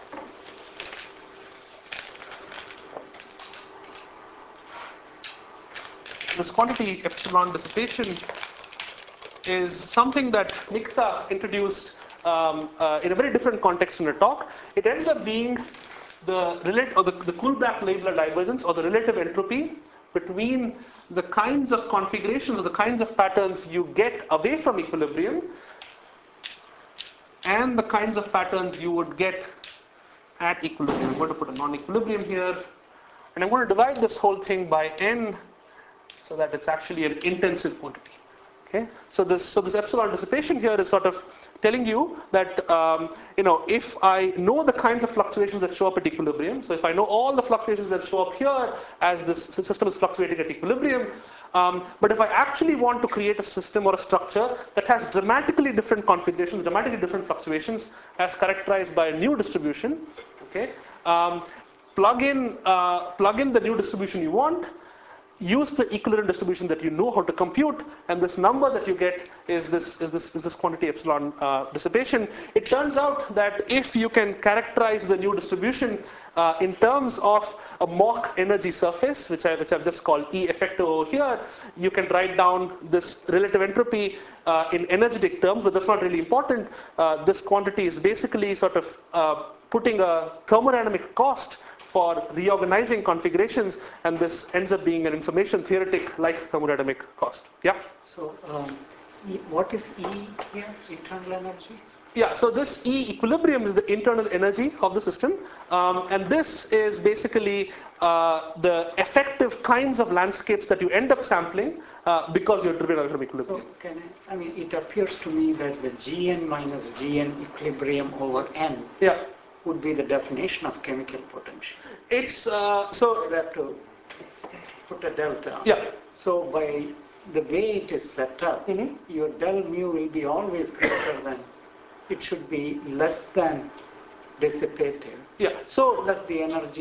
this quantity epsilon dissipation is something that Nikta introduced um, uh, in a very different context in a talk. It ends up being the relate or the, the Kullback-Leibler divergence or the relative entropy between the kinds of configurations or the kinds of patterns you get away from equilibrium and the kinds of patterns you would get at equilibrium. I'm going to put a non-equilibrium here, and I'm going to divide this whole thing by n so that it's actually an intensive quantity. Okay, so this so this epsilon dissipation here is sort of telling you that um, you know if I know the kinds of fluctuations that show up at equilibrium, so if I know all the fluctuations that show up here as this system is fluctuating at equilibrium, um, but if I actually want to create a system or a structure that has dramatically different configurations, dramatically different fluctuations, as characterized by a new distribution, okay, um, plug in uh, plug in the new distribution you want. Use the equilibrium distribution that you know how to compute, and this number that you get is this is this is this quantity epsilon uh, dissipation. It turns out that if you can characterize the new distribution uh, in terms of a mock energy surface, which I which I've just called E effective over here, you can write down this relative entropy uh, in energetic terms, but that's not really important. Uh, this quantity is basically sort of uh, putting a thermodynamic cost for reorganizing configurations, and this ends up being an information theoretic like thermodynamic cost. Yeah? So, um, E, what is E here, internal energy? Yeah, so this E equilibrium is the internal energy of the system, um, and this is basically uh, the effective kinds of landscapes that you end up sampling uh, because you're driven away from equilibrium. So, can I, I mean, it appears to me that the Gn minus Gn equilibrium over N Yeah. would be the definition of chemical potential. It's, uh, so... I have to put a delta. Yeah. So, by the way it is set up, mm-hmm. your del mu will be always greater than, it should be less than dissipative. Yeah, so... Plus the energy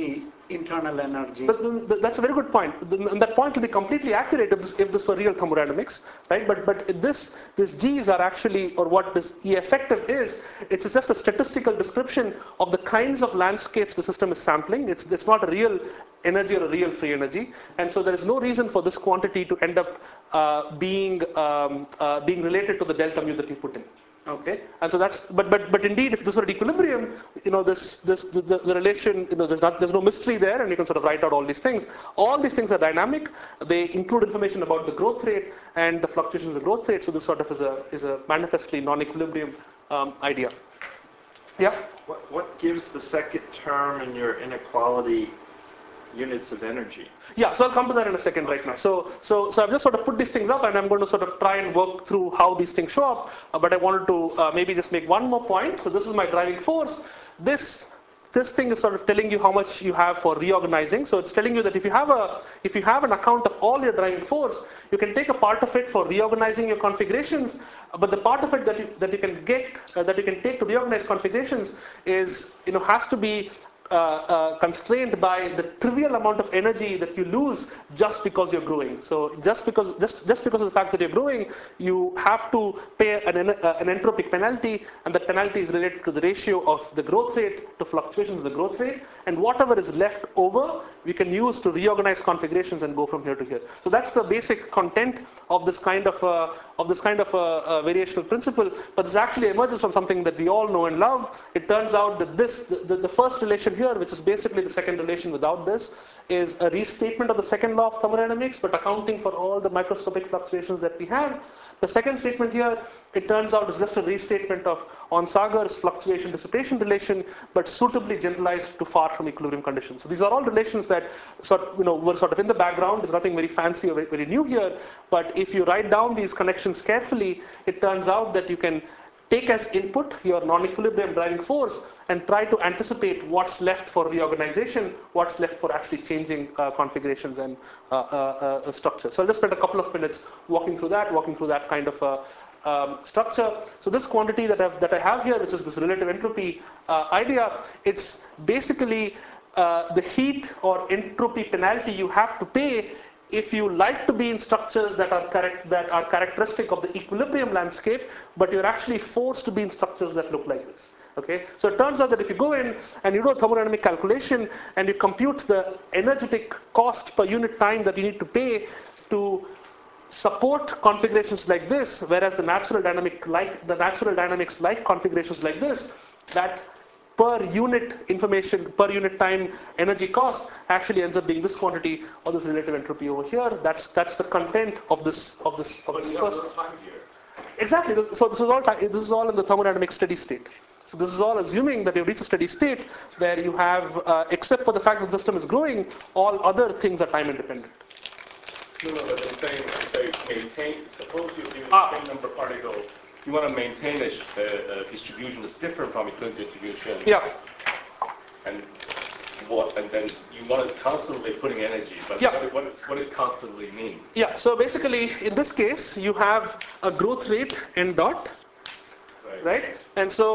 internal energy. But th- th- that's a very good point. Th- And that point will be completely accurate if this, if this were real thermodynamics, right? But but this this G's are actually, or what this E effective is, it's just a statistical description of the kinds of landscapes the system is sampling. It's it's not a real energy or a real free energy, and so there is no reason for this quantity to end up uh, being um, uh, being related to the delta mu that you put in. Okay, and so that's, but but but indeed, if this were at equilibrium, you know, this this the, the, the relation, you know, there's not there's no mystery there, and you can sort of write out all these things. All these things are dynamic. They include information about the growth rate and the fluctuations of the growth rate. So this sort of is a is a manifestly non-equilibrium um, idea. Yeah. What, what gives the second term in your inequality units of energy? Yeah, so I'll come to that in a second right now. So, so, so I've just sort of put these things up, and I'm going to sort of try and work through how these things show up. Uh, but I wanted to uh, maybe just make one more point. So this is my driving force. This this thing is sort of telling you how much you have for reorganizing. So it's telling you that if you have a if you have an account of all your driving force, you can take a part of it for reorganizing your configurations. But the part of it that you that you can get uh, that you can take to reorganize configurations is, you know, has to be Uh, uh, constrained by the trivial amount of energy that you lose just because you're growing. So just because just just because of the fact that you're growing, you have to pay an, uh, an entropic penalty, and that penalty is related to the ratio of the growth rate to fluctuations of the growth rate, and whatever is left over, we can use to reorganize configurations and go from here to here. So that's the basic content of this kind of uh, of this kind of uh, uh, variational principle. But this actually emerges from something that we all know and love. It turns out that this the, the, the first relation here, which is basically the second relation without this, is a restatement of the second law of thermodynamics, but accounting for all the microscopic fluctuations that we have. The second statement here, it turns out, is just a restatement of Onsager's fluctuation dissipation relation, but suitably generalized to far from equilibrium conditions. So these are all relations that sort you know were sort of in the background. There's nothing very fancy or very, very new here. But if you write down these connections carefully, it turns out that you can take as input your non-equilibrium driving force and try to anticipate what's left for reorganization, what's left for actually changing uh, configurations and uh, uh, uh, structure. So I'll just spend a couple of minutes walking through that, walking through that kind of uh, um, structure. So this quantity that, I've, that I have here, which is this relative entropy uh, idea, it's basically uh, the heat or entropy penalty you have to pay if you like to be in structures that are correct, that are characteristic of the equilibrium landscape, but you're actually forced to be in structures that look like this. Okay, so it turns out that if you go in and you do a thermodynamic calculation and you compute the energetic cost per unit time that you need to pay to support configurations like this, whereas the natural dynamic like the natural dynamics like configurations like this, that per unit information, per unit time energy cost actually ends up being this quantity or this relative entropy over here. That's that's the content of this of this of But this we have first. no time here. Exactly. So this is all this is all in the thermodynamic steady state. So this is all assuming that you've reached a steady state where you have, uh, except for the fact that the system is growing, all other things are time independent. No, no, but I'm saying, say, maintain, suppose you're given Ah. the same number of particles, you want to maintain a, sh- a, a distribution that's different from equilibrium distribution. Yeah. And what, and then you want to constantly putting energy, but Yeah. what, what, is, what does constantly mean? Yeah. So basically, in this case, you have a growth rate n dot, Right. right? And so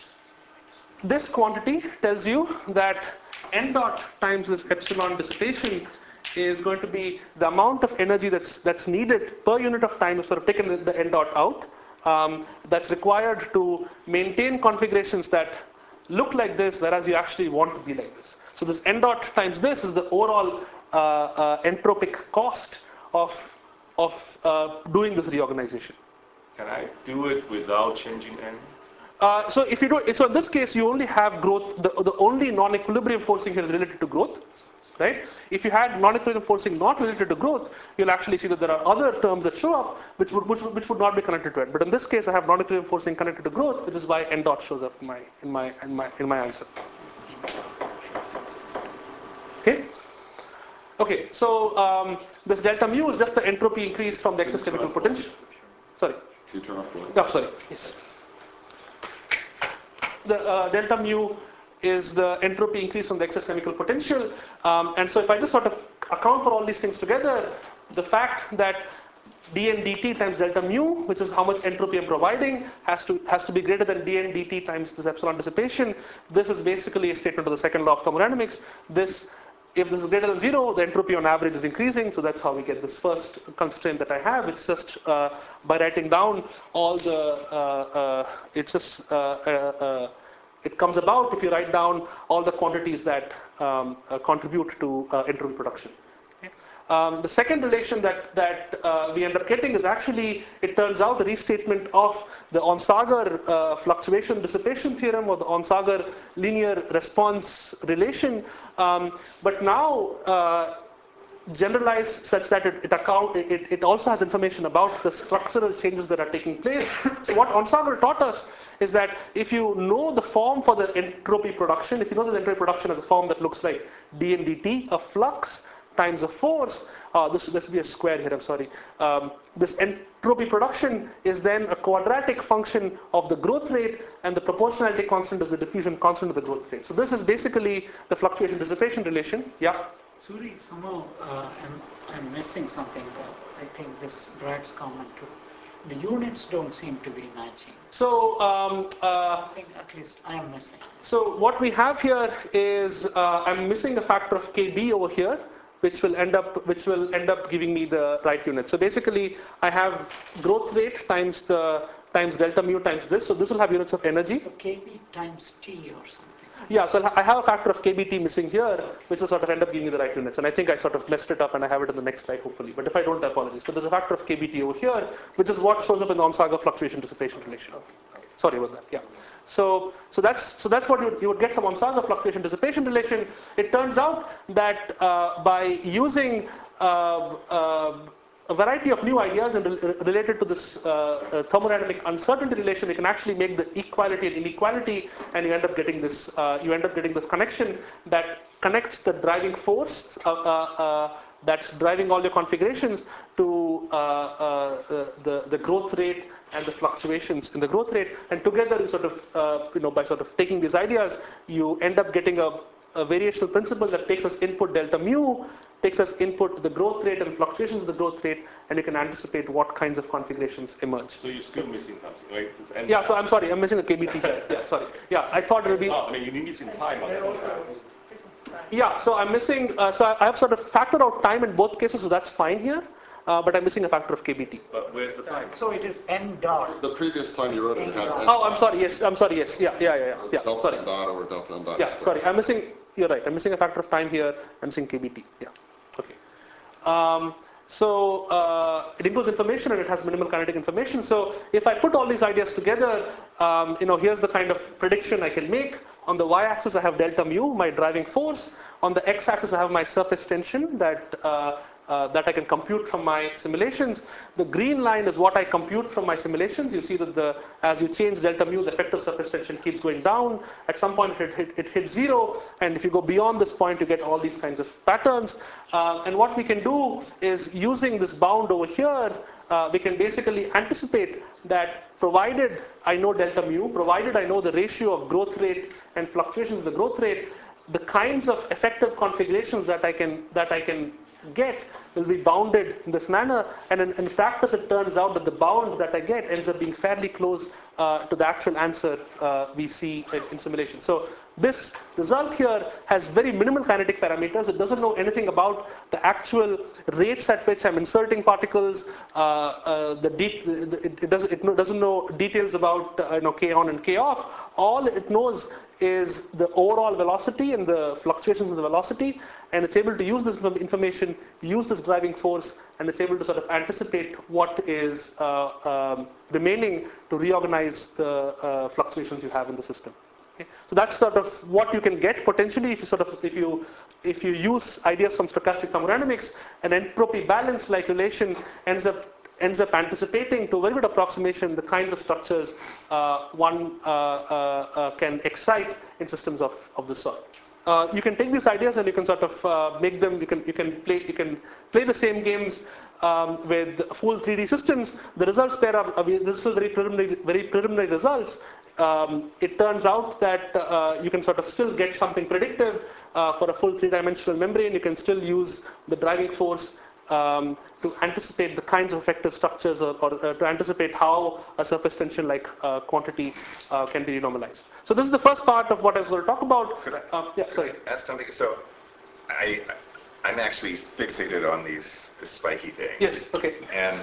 this quantity tells you that n dot times this epsilon dissipation is going to be the amount of energy that's that's needed per unit of time. I've sort of taken the, the n dot out. Um, that's required to maintain configurations that look like this, whereas you actually want to be like this. So this n dot times this is the overall uh, uh, entropic cost of of uh, doing this reorganization. Can I do it without changing n? Uh, so if you do, so in this case, you only have growth. The, the only non-equilibrium forcing here is related to growth, right? If you had non-equilibrium forcing not related to growth, you'll actually see that there are other terms that show up which would which, would- which would not be connected to it. But in this case, I have non-equilibrium forcing connected to growth, which is why n dot shows up in my in my in my in my answer. Okay. Okay. So um, this delta mu is just the entropy increase from the excess chemical potential. Sorry. Can you turn off the light? No, sorry. Yes. The uh, delta mu is the entropy increase from the excess chemical potential. Um, and so if I just sort of account for all these things together, the fact that dn dt times delta mu, which is how much entropy I'm providing, has to has to be greater than dn dt times this epsilon dissipation. This is basically a statement of the second law of thermodynamics. This if this is greater than zero, the entropy on average is increasing. So that's how we get this first constraint that I have. It's just uh, by writing down all the, uh, uh, it's just, uh, uh, uh, it comes about if you write down all the quantities that um, uh, contribute to uh, entropy production. Okay. Um, the second relation that, that uh, we end up getting is actually, it turns out, the restatement of the Onsager uh, fluctuation dissipation theorem, or the Onsager linear response relation. Um, but now uh, generalized such that it, it, account, it, it also has information about the structural changes that are taking place. So what Onsager taught us is that if you know the form for the entropy production, if you know the entropy production as a form that looks like d and dt, a flux times a force, uh, this, this will be a square here, I'm sorry. Um, this entropy production is then a quadratic function of the growth rate, and the proportionality constant is the diffusion constant of the growth rate. So this is basically the fluctuation dissipation relation. Yeah? Suri, somehow uh, I'm, I'm missing something. Uh, I think this Brad's comment too. The units don't seem to be matching. So, um, uh, Something at least I am missing. so what we have here is uh, I'm missing a factor of kb over here, which will end up which will end up giving me the right unit. So basically, I have growth rate times the times delta mu times this. So this will have units of energy. So kb times t or something. Yeah, so I have a factor of kbt missing here, which will sort of end up giving me the right units. And I think I sort of messed it up, and I have it in the next slide, hopefully. But if I don't, I apologize. But there's a factor of kbt over here, which is what shows up in the Onsager fluctuation dissipation relation. Sorry about that. Yeah. So, so that's so that's what you would, you would get from Onsager fluctuation dissipation relation. It turns out that uh, by using uh, uh, a variety of new ideas and re related to this uh, uh, thermodynamic uncertainty relation, you can actually make the equality and inequality, and you end up getting this. Uh, you end up getting this connection that connects the driving force uh, uh, uh, that's driving all your configurations to uh, uh, the the growth rate and the fluctuations in the growth rate, and together you sort of uh, you know by sort of taking these ideas, you end up getting a, a variational principle that takes us input delta mu, takes us input to the growth rate and fluctuations of the growth rate, and you can anticipate what kinds of configurations emerge. So you're still missing something, right? It's Yeah, so I'm sorry, I'm missing a kbt here. Yeah, sorry. Yeah, I thought it would be. Oh, I mean, you're missing time on that side. Yeah, so I'm missing, uh, so I have sort of factored out time in both cases, so that's fine here. Uh, but I'm missing a factor of kbt. But where's the time? So it is n dot. The previous time you wrote it, it had S Oh, I'm dots. sorry, yes, I'm sorry, yes, yeah, yeah, yeah, It yeah, was yeah, delta sorry. n dot over delta n dot. Yeah, sorry, I'm missing, you're right, I'm missing a factor of time here, I'm missing kbt, yeah, okay. Um, so uh, it includes information and it has minimal kinetic information. So if I put all these ideas together, um, you know, here's the kind of prediction I can make. On the y-axis, I have delta mu, my driving force. On the x-axis, I have my surface tension that uh, uh, that I can compute from my simulations. The green line is what I compute from my simulations. You see that the as you change delta mu, the effective surface tension keeps going down. At some point, it, it, it hits zero, and if you go beyond this point, you get all these kinds of patterns. Uh, and what we can do is, using this bound over here, uh, we can basically anticipate that provided I know delta mu, provided I know the ratio of growth rate and fluctuations of the growth rate, the kinds of effective configurations that I can that I can get will be bounded in this manner, and in, in practice it turns out that the bound that I get ends up being fairly close uh, to the actual answer uh, we see in, in simulation. So this result here has very minimal kinetic parameters. It doesn't know anything about the actual rates at which I'm inserting particles. Uh, uh, the, de the it, it, does, it doesn't know details about uh, you know, k on and k off. All it knows is the overall velocity and the fluctuations in the velocity, and it's able to use this information, use this driving force, and it's able to sort of anticipate what is uh, um, remaining to reorganize the uh, fluctuations you have in the system. Okay. So that's sort of what you can get potentially if you sort of if you if you use ideas from stochastic thermodynamics. An entropy balance like relation ends up ends up anticipating to a very good approximation the kinds of structures uh, one uh, uh, uh, can excite in systems of, of this sort. Uh, you can take these ideas and you can sort of uh, make them. You can you can play you can play the same games um, with full three D systems. The results there are uh, this is still very preliminary very preliminary results. Um, it turns out that uh, you can sort of still get something predictive uh, for a full three-dimensional membrane. You can still use the driving force Um, to anticipate the kinds of effective structures, or, or uh, to anticipate how a surface tension like uh, quantity uh, can be renormalized. So this is the first part of what I was going to talk about. Could I, uh, yeah, could sorry. I ask something? So I, I'm actually fixated on these, this spiky thing. Yes, okay. And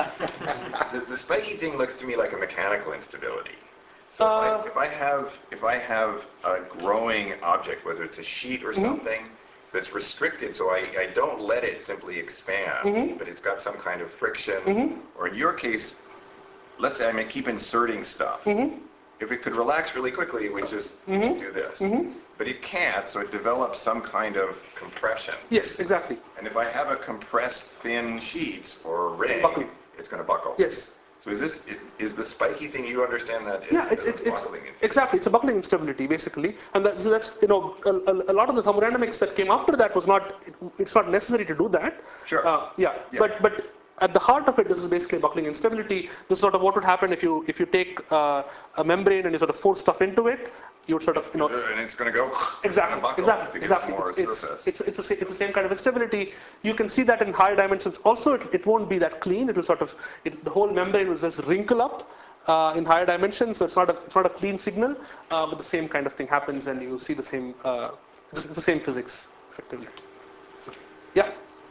the, the spiky thing looks to me like a mechanical instability. So Uh, if, I, if I have if I have a growing object, whether it's a sheet or mm-hmm. something, that's restricted, so I, I don't let it simply expand, mm-hmm. but it's got some kind of friction, mm-hmm. or in your case, let's say I may keep inserting stuff. Mm-hmm. If it could relax really quickly, it would just mm-hmm. do this. Mm-hmm. But it can't, so it develops some kind of compression. Yes, exactly. And if I have a compressed thin sheet or ring, Buckle. it's going to buckle. Yes. So is this is, is the spiky thing? You understand that? Yeah, as, it's as it's, a it's buckling instability? exactly it's a buckling instability basically, and that, so that's you know a, a, a lot of the thermodynamics that came after that was not it, it's not necessary to do that. Sure. Uh, yeah. Yeah. But but. At the heart of it, this is basically buckling instability. This is sort of what would happen if you if you take uh, a membrane and you sort of force stuff into it. You would sort of you know and it's going to go exactly buckle exactly to get exactly. some more It's it's, surface. it's it's a, it's the same kind of instability. You can see that in higher dimensions. Also, it, it won't be that clean. It will sort of it, the whole membrane will just wrinkle up uh, in higher dimensions. So it's not a it's not a clean signal, uh, but the same kind of thing happens, and you see the same uh, it's, it's the same physics effectively. Yeah.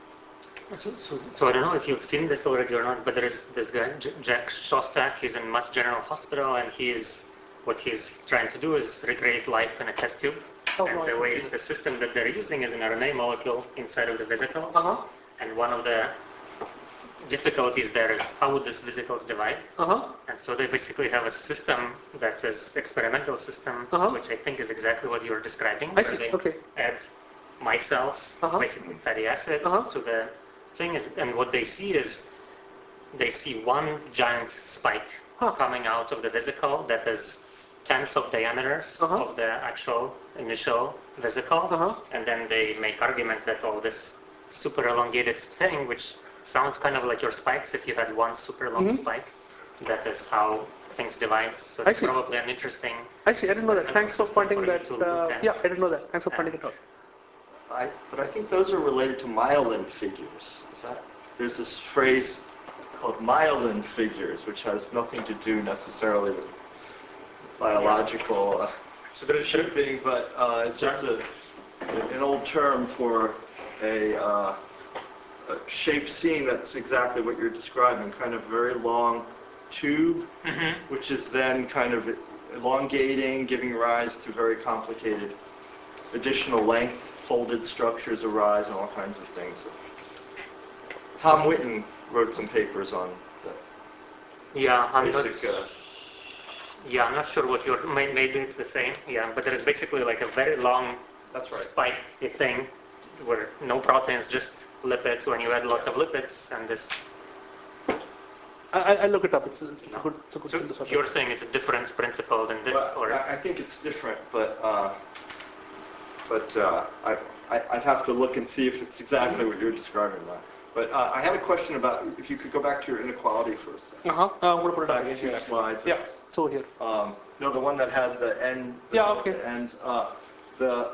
So, so, so I don't know if you've seen this already or not, but there is this guy, J Jack Szostak. He's in Mass General Hospital, and he's what he's trying to do is recreate life in a test tube. Oh, and no, the I way can see the this. system that they're using is an R N A molecule inside of the vesicles. Uh-huh. And one of the difficulties there is how would these vesicles divide? Uh-huh. And so they basically have a system that is experimental system, Uh-huh. which I think is exactly what you're describing. I where see. They Okay. add micelles, Uh-huh. basically fatty acids, Uh-huh. to the thing, is, and what they see is they see one giant spike Huh. coming out of the vesicle that is tenths of diameters Uh-huh. of the actual initial vesicle, Uh-huh. and then they make arguments that all this super elongated thing, which sounds kind of like your spikes if you had one super long Mhm. spike, that is how things divide. So I it's see. probably an interesting. I see. I didn't know that. Thanks for pointing For you that. to Uh, look at. yeah, I didn't know that. Thanks for pointing it out. I, but I think those are related to myelin figures. Is that, there's this phrase called myelin figures, which has nothing to do necessarily with biological uh, So there is shaping, but uh, it's just a, an old term for a, uh, a shape scene that's exactly what you're describing, kind of very long tube, Mhm. which is then kind of elongating, giving rise to very complicated additional length, folded structures arise, and all kinds of things. Tom Whitten wrote some papers on that. Yeah, I'm not. Basic, uh, Yeah, I'm not sure what you're. may- Maybe it's the same. Yeah, but there is basically like a very long That's right. spike thing where no proteins, just lipids. When you add lots of lipids, and this. I, I- I'll look it up. It's, it's, it's a good, it's a good So thing to sort of- you're saying it's a difference principle than this, Well, or I I think it's different, but uh, but uh, I, I I'd have to look and see if it's exactly what you're describing. Now. But uh, I had a question about if you could go back to your inequality for a second. Uh-huh. Uh, I'm going to put it up Back again two here. slides. Yeah, so here. Um, no, the one that had the end. The, Yeah, okay. The ends. Uh, the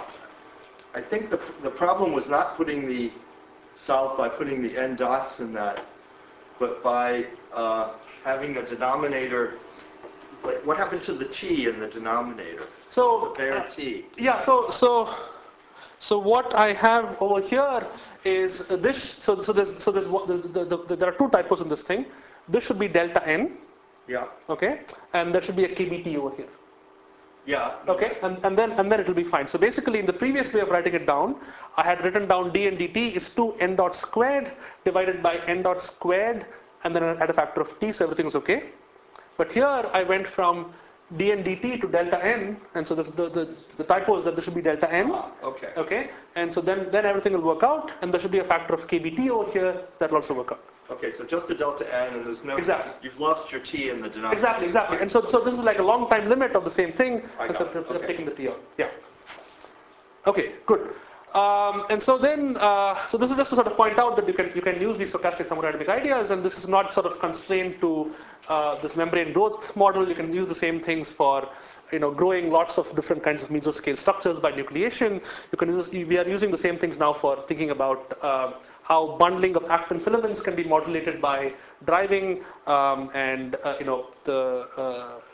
I think the the problem was not putting the solved by putting the end dots in that, but by uh, having a denominator. Like, what happened to the t in the denominator? So, The bare uh, t. yeah, so, so, so what I have over here is this, so, so there's, so there's, one- the, the, the, the, there are two typos in this thing. This should be delta n, Yeah. okay, and there should be a kbt over here. Yeah. Okay, and, and then and then it will be fine. So basically, in the previous way of writing it down, I had written down d and dt is two n dot squared divided by n dot squared, and then I had a factor of t, so everything was okay. But here I went from d and dt to delta n, and so this, the, the, the typo is that this should be delta n. Ah, okay. Okay, and so then, then everything will work out, and there should be a factor of kbt over here, so that will also work out. Okay, so just the delta n, and there's no. Exactly. You've lost your t in the denominator. Exactly, exactly. And so, so this is like a long time limit of the same thing, I and so got it. I've Okay. taken the t out. Yeah. Okay, good. Um, and so then, uh, so this is just to sort of point out that you can you can use these stochastic thermodynamic ideas, and this is not sort of constrained to uh, this membrane growth model. You can use the same things for, you know, growing lots of different kinds of mesoscale structures by nucleation. You can use, we are using the same things now for thinking about uh, how bundling of actin filaments can be modulated by driving, um, and uh, you know the uh,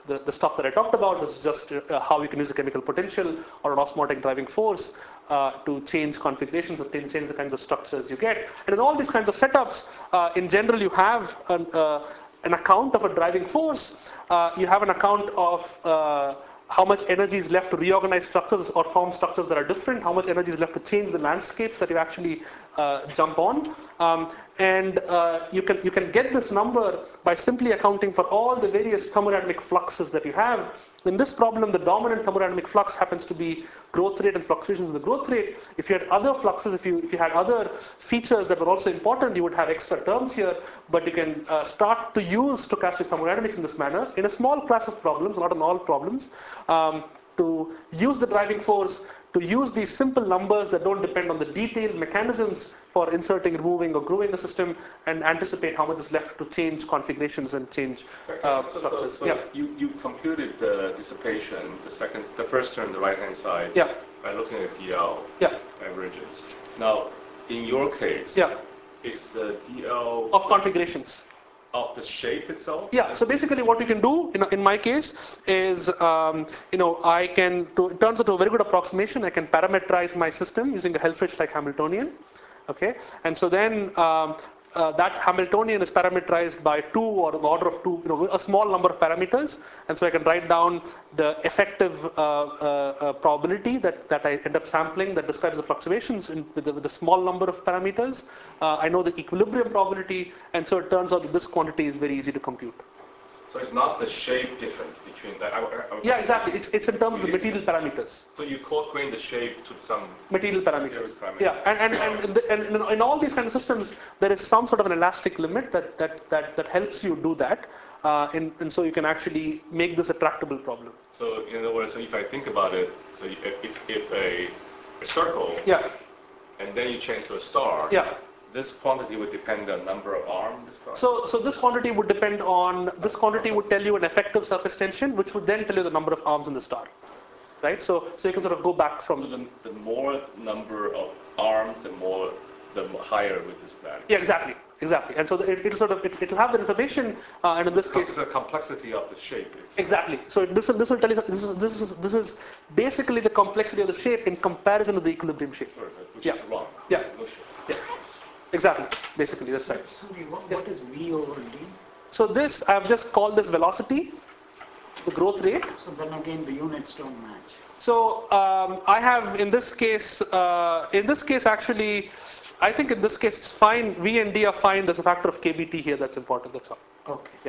the, the stuff that I talked about, which is just uh, how you can use a chemical potential or an osmotic driving force uh, to change configurations or change the kinds of structures you get. And in all these kinds of setups, uh, in general, you have an, uh, an account of a driving force, uh, you have an account of uh, how much energy is left to reorganize structures or form structures that are different, how much energy is left to change the landscapes that you actually uh, jump on. Um, and uh, you can you can get this number by simply accounting for all the various thermodynamic fluxes that you have. In this problem, the dominant thermodynamic flux happens to be growth rate and fluctuations in the growth rate. If you had other fluxes, if you if you had other features that were also important, you would have extra terms here. But you can uh, start to use stochastic thermodynamics in this manner in a small class of problems, not in all problems. Um, to use the driving force, to use these simple numbers that don't depend on the detailed mechanisms for inserting, removing, or growing the system, and anticipate how much is left to change configurations and change uh, so, structures. So, so yeah. you, you computed the dissipation, the second, the first term, the right-hand side, yeah. by looking at D L yeah. averages. Now, in your case, yeah. is the D L of configurations. Of the shape itself? Yeah, so basically what you can do in, in my case is, um, you know, I can, to, in terms of a very good approximation, I can parameterize my system using a Helfrich-like Hamiltonian, okay? And so then um, uh, that Hamiltonian is parameterized by two or the order of two, you know, a small number of parameters. And so I can write down the effective uh, uh, uh, probability that, that I end up sampling that describes the fluctuations in, with, the, with a small number of parameters. Uh, I know the equilibrium probability, and so it turns out that this quantity is very easy to compute. So it's not the shape difference between that. I, I, I yeah, exactly. It's, it's in terms of the material parameters. So you constrain the shape to some material parameters. Material parameters. Yeah, and, and, and, in the, and in, in all these kind of systems, there is some sort of an elastic limit that, that, that, that helps you do that. Uh, and, and so you can actually make this a tractable problem. So in other words, so if I think about it, so if, if a, a circle, yeah. and then you change to a star, yeah. this quantity would depend on number of arms in the star? So, so this quantity would depend on, this quantity would tell you an effective surface tension, which would then tell you the number of arms in the star. Right? So, so you can sort of go back from... So the, the more number of arms, the more, the higher with this value. Yeah, exactly. Exactly. And so the, it, it'll sort of, it, it'll have the information, uh, and in this case... the complexity of the shape. Itself. Exactly. So this, this will tell you, this is, this, is, this is basically the complexity of the shape in comparison to the equilibrium shape. Sure, which yeah. is wrong. Yeah. Yeah. Exactly. Basically, that's right. Sorry, what, yeah. what is V over D? So this, I've just called this velocity, the growth rate. So then again, the units don't match. So um, I have, in this case, uh, in this case actually, I think in this case it's fine, V and D are fine, there's a factor of K B T here that's important, that's all. Okay. Yeah.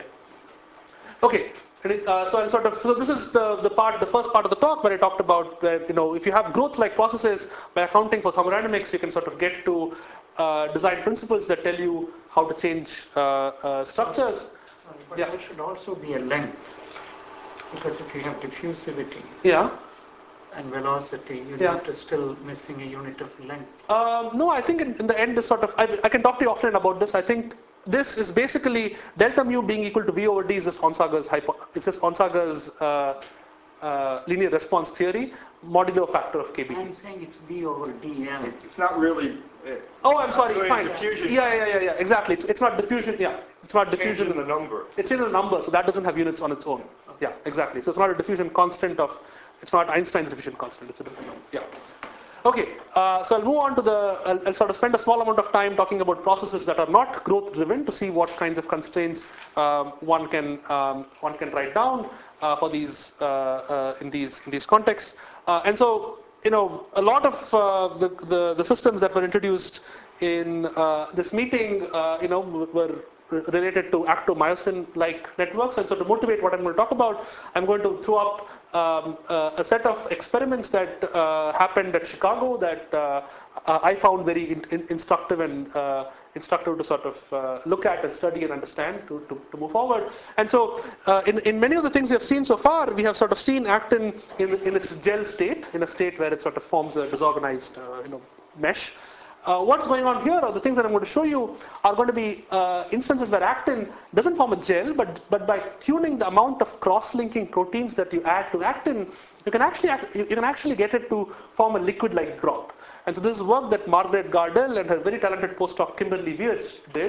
Okay. Uh, so I'll sort of, so this is the, the part, the first part of the talk where I talked about where, you know, if you have growth-like processes, by accounting for thermodynamics, you can sort of get to uh, design principles that tell you how to change uh, uh, structures. Sorry, but yeah. there should also be a length, because if you have diffusivity yeah. and velocity, you yeah. need to still missing a unit of length. Um, no, I think in, in the end, this sort of, I, I can talk to you offline about this. I think this is basically delta mu being equal to V over D is this Honsaga's hypo, it's this Honsaga's uh, uh, linear response theory, modulo factor of K B T. I'm saying it's V over D L. It's not really. Uh, oh, I'm sorry. doing Fine. diffusion. Yeah, yeah, yeah, yeah. Exactly. It's it's not diffusion. Yeah, it's not diffusion. in the number. It's in the number, so that doesn't have units on its own. Yeah, exactly. So it's not a diffusion constant of. It's not Einstein's diffusion constant. It's a different number. Yeah. Okay, uh, so I'll move on to the, I'll, I'll sort of spend a small amount of time talking about processes that are not growth driven to see what kinds of constraints um, one can um, one can write down uh, for these uh, uh, in these in these contexts. Uh, and so, you know, a lot of uh, the, the the systems that were introduced in uh, this meeting, uh, you know, were related to actomyosin-like networks. And so to motivate what I'm going to talk about, I'm going to throw up um, uh, a set of experiments that uh, happened at Chicago that uh, uh, I found very in, in, instructive and uh, instructive to sort of uh, look at and study and understand to, to, to move forward. And so uh, in, in many of the things we have seen so far, we have sort of seen actin in, in its gel state, in a state where it sort of forms a disorganized uh, you know, mesh. Uh, what's going on here, or the things that I'm going to show you, are going to be uh, instances where actin doesn't form a gel, but but by tuning the amount of cross-linking proteins that you add to actin, you can actually you can actually get it to form a liquid-like drop. And so this is work that Margaret Gardell and her very talented postdoc Kimberly Wiertz did.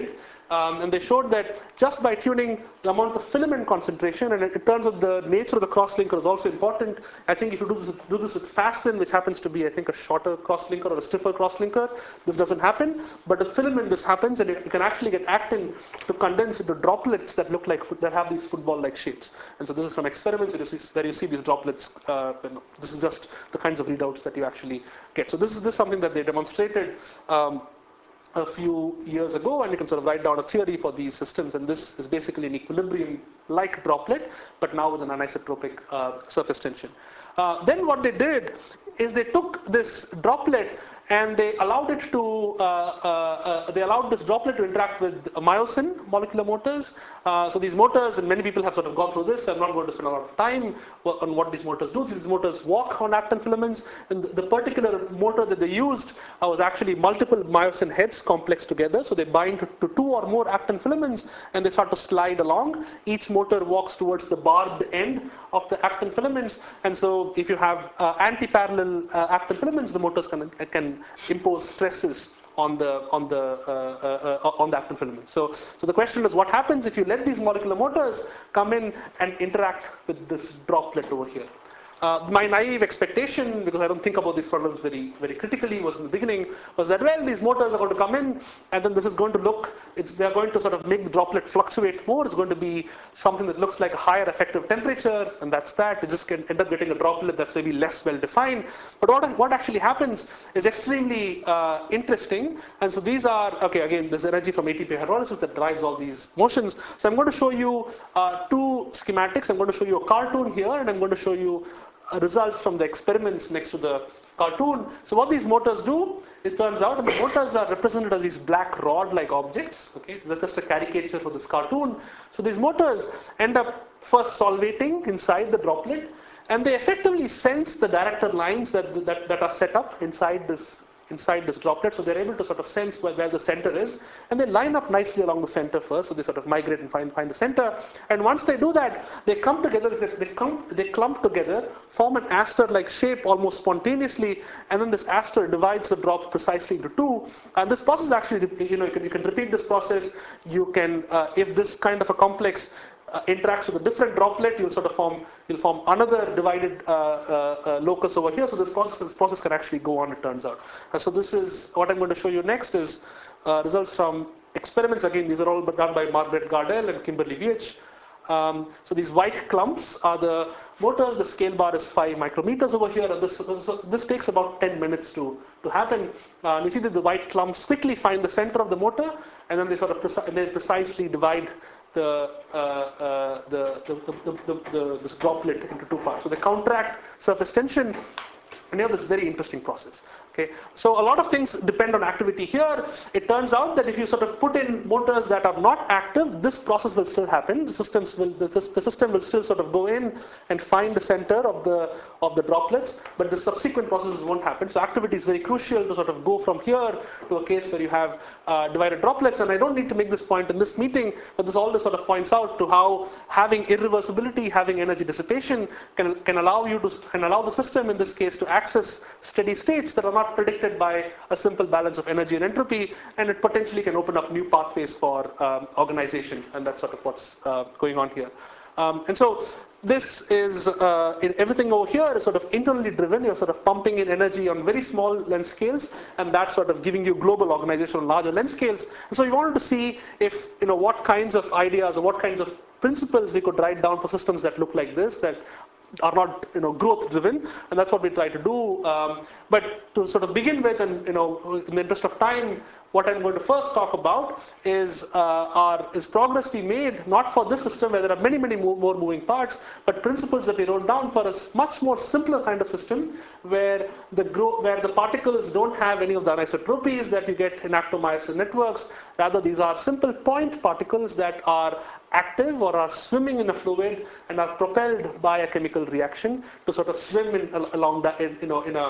Um, and they showed that just by tuning the amount of filament concentration, and it, it turns out the nature of the crosslinker is also important. I think if you do this, do this with Fasten, which happens to be, I think, a shorter crosslinker or a stiffer crosslinker, this doesn't happen. But with filament, this happens, and it, you can actually get actin to condense into droplets that look like, that have these football-like shapes. And so this is from experiments where you see, where you see these droplets. Uh, this is just the kinds of readouts that you actually get. So this is this is something that they demonstrated um, a few years ago, and you can sort of write down a theory for these systems, and this is basically an equilibrium-like droplet, but now with an anisotropic uh, surface tension. Uh, then what they did is they took this droplet and they allowed it to, uh, uh, uh, they allowed this droplet to interact with myosin molecular motors. Uh, so these motors, and many people have sort of gone through this, so I'm not going to spend a lot of time on what these motors do. These motors walk on actin filaments, and the particular motor that they used uh, was actually multiple myosin heads complexed together. So they bind to, to two or more actin filaments, and they start to slide along. Each motor walks towards the barbed end of the actin filaments, and so if you have uh, anti-parallel uh, actin filaments, the motors can, can impose stresses on the on the uh, uh, uh, on the actin filaments. So, so the question is, what happens if you let these molecular motors come in and interact with this droplet over here? Uh, my naive expectation, because I don't think about these problems very, very critically, was in the beginning, was that, well, these motors are going to come in, and then this is going to look, it's, they're going to sort of make the droplet fluctuate more. It's going to be something that looks like a higher effective temperature, and that's that. You just can end up getting a droplet that's maybe less well defined. But what, what actually happens is extremely uh, interesting. And so these are, okay, again, there's energy from A T P hydrolysis that drives all these motions. So I'm going to show you uh, two schematics. I'm going to show you a cartoon here, and I'm going to show you results from the experiments next to the cartoon. So what these motors do, it turns out, and the motors are represented as these black rod-like objects. Okay, so that's just a caricature for this cartoon. So these motors end up first solvating inside the droplet, and they effectively sense the director lines that, that, that are set up inside this inside this droplet, so they're able to sort of sense where, where the center is, and they line up nicely along the center first, so they sort of migrate and find, find the center, and once they do that, they come together, they, come, they clump together, form an aster-like shape almost spontaneously, and then this aster divides the drops precisely into two, and this process actually, you know, you can, you can repeat this process, you can, uh, if this kind of a complex Uh, interacts with a different droplet, you'll sort of form, you'll form another divided uh, uh, uh, locus over here. So this process, this process can actually go on, it turns out. Uh, so this is, what I'm going to show you next is uh, results from experiments. Again, these are all done by Margaret Gardell and Kimberly Viech. Um, so these white clumps are the motors. The scale bar is five micrometers over here, and this so this takes about ten minutes to to happen. Uh, and you see that the white clumps quickly find the center of the motor, and then they sort of preci they precisely divide the, uh, uh, the, the, the, the, the this droplet into two parts. So they counteract surface tension. And you have this very interesting process. Okay, so a lot of things depend on activity here. It turns out that if you sort of put in motors that are not active, this process will still happen. The systems will, the, the system will still sort of go in and find the center of the of the droplets, but the subsequent processes won't happen. So activity is very crucial to sort of go from here to a case where you have uh, divided droplets. And I don't need to make this point in this meeting, but this all this sort of points out to how having irreversibility, having energy dissipation, can can allow you to can allow the system in this case to access steady states that are not predicted by a simple balance of energy and entropy, and it potentially can open up new pathways for um, organization, and that's sort of what's uh, going on here. Um, and so this is, uh, in everything over here is sort of internally driven. You're sort of pumping in energy on very small length scales, and that's sort of giving you global organization on larger length scales. And so we wanted to see if, you know, what kinds of ideas or what kinds of principles we could write down for systems that look like this, that are not, you know, growth driven, and that's what we try to do. Um, but to sort of begin with, and, you know, in the interest of time, what I'm going to first talk about is uh, our is progress we made, not for this system where there are many, many more, more moving parts, but principles that we wrote down for a much more simpler kind of system where the grow, where the particles don't have any of the anisotropies that you get in actomyosin networks. Rather, these are simple point particles that are active or are swimming in a fluid and are propelled by a chemical reaction to sort of swim in, along that, in, you know, in a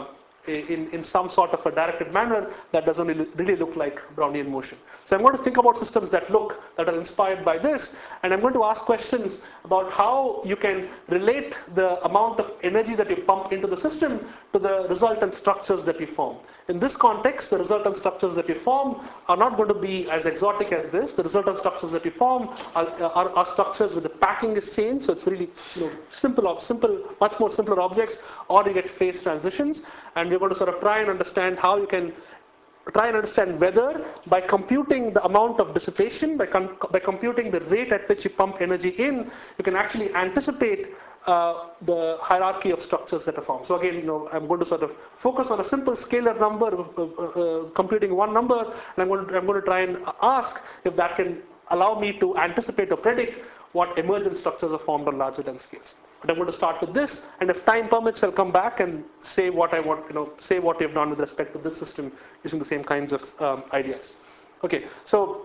in, in some sort of a directed manner that doesn't really, really look like Brownian motion. So I'm going to think about systems that look, that are inspired by this, and I'm going to ask questions about how you can relate the amount of energy that you pump into the system to the resultant structures that you form. In this context, the resultant structures that you form are not going to be as exotic as this. The resultant structures that you form are, are, are structures where the packing is changed, so it's really, you know, simple, simple, much more simpler objects, or you get phase transitions, and we're going to sort of try and understand how you can try and understand whether by computing the amount of dissipation, by, com by computing the rate at which you pump energy in, you can actually anticipate uh, the hierarchy of structures that are formed. So again, you know, I'm going to sort of focus on a simple scalar number, uh, uh, computing one number, and I'm going, to, I'm going to try and ask if that can allow me to anticipate or predict what emergent structures are formed on larger dense scales. But I'm going to start with this, and if time permits, I'll come back and say what I want, you know, say what we've done with respect to this system using the same kinds of um, ideas. Okay, so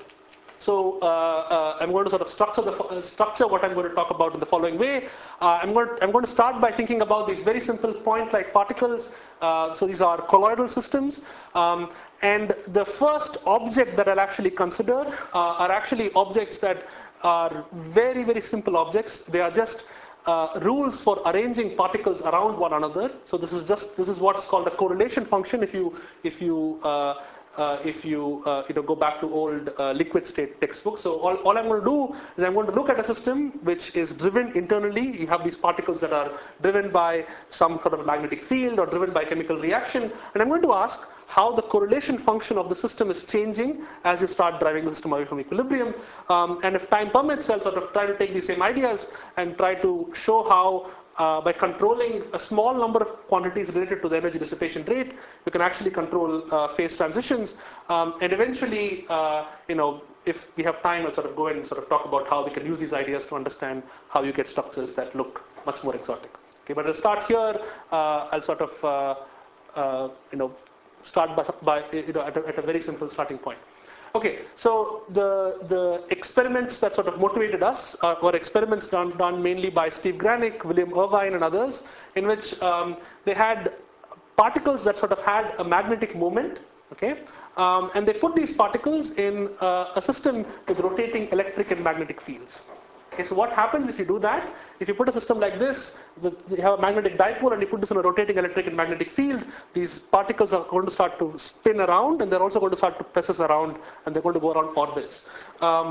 so uh, uh, I'm going to sort of structure the uh, structure what I'm going to talk about in the following way. Uh, I'm going to, I'm going to start by thinking about these very simple point-like particles. Uh, so these are colloidal systems, um, and the first object that I'll actually consider uh, are actually objects that are very very simple objects. They are just Uh, rules for arranging particles around one another. So this is just this is what's called a correlation function. If you if you uh, uh, if you uh, you know go back to old uh, liquid state textbooks. So all, all I'm going to do is I'm going to look at a system which is driven internally. You have these particles that are driven by some sort of magnetic field or driven by chemical reaction, and I'm going to ask how the correlation function of the system is changing as you start driving the system away from equilibrium. Um, and if time permits, I'll sort of try to take these same ideas and try to show how uh, by controlling a small number of quantities related to the energy dissipation rate, you can actually control uh, phase transitions. Um, and eventually, uh, you know, if we have time, I'll sort of go and sort of talk about how we can use these ideas to understand how you get structures that look much more exotic. Okay, but I'll start here. Uh, I'll sort of, uh, uh, you know, start by, by you know, at a, at a very simple starting point. Okay, so the, the experiments that sort of motivated us uh, were experiments done, done mainly by Steve Granick, William Irvine, and others, in which um, they had particles that sort of had a magnetic moment, okay, um, and they put these particles in uh, a system with rotating electric and magnetic fields. Okay, so what happens if you do that? If you put a system like this, the, you have a magnetic dipole and you put this in a rotating electric and magnetic field, these particles are going to start to spin around, and they're also going to start to precess around, and they're going to go around orbits. Um,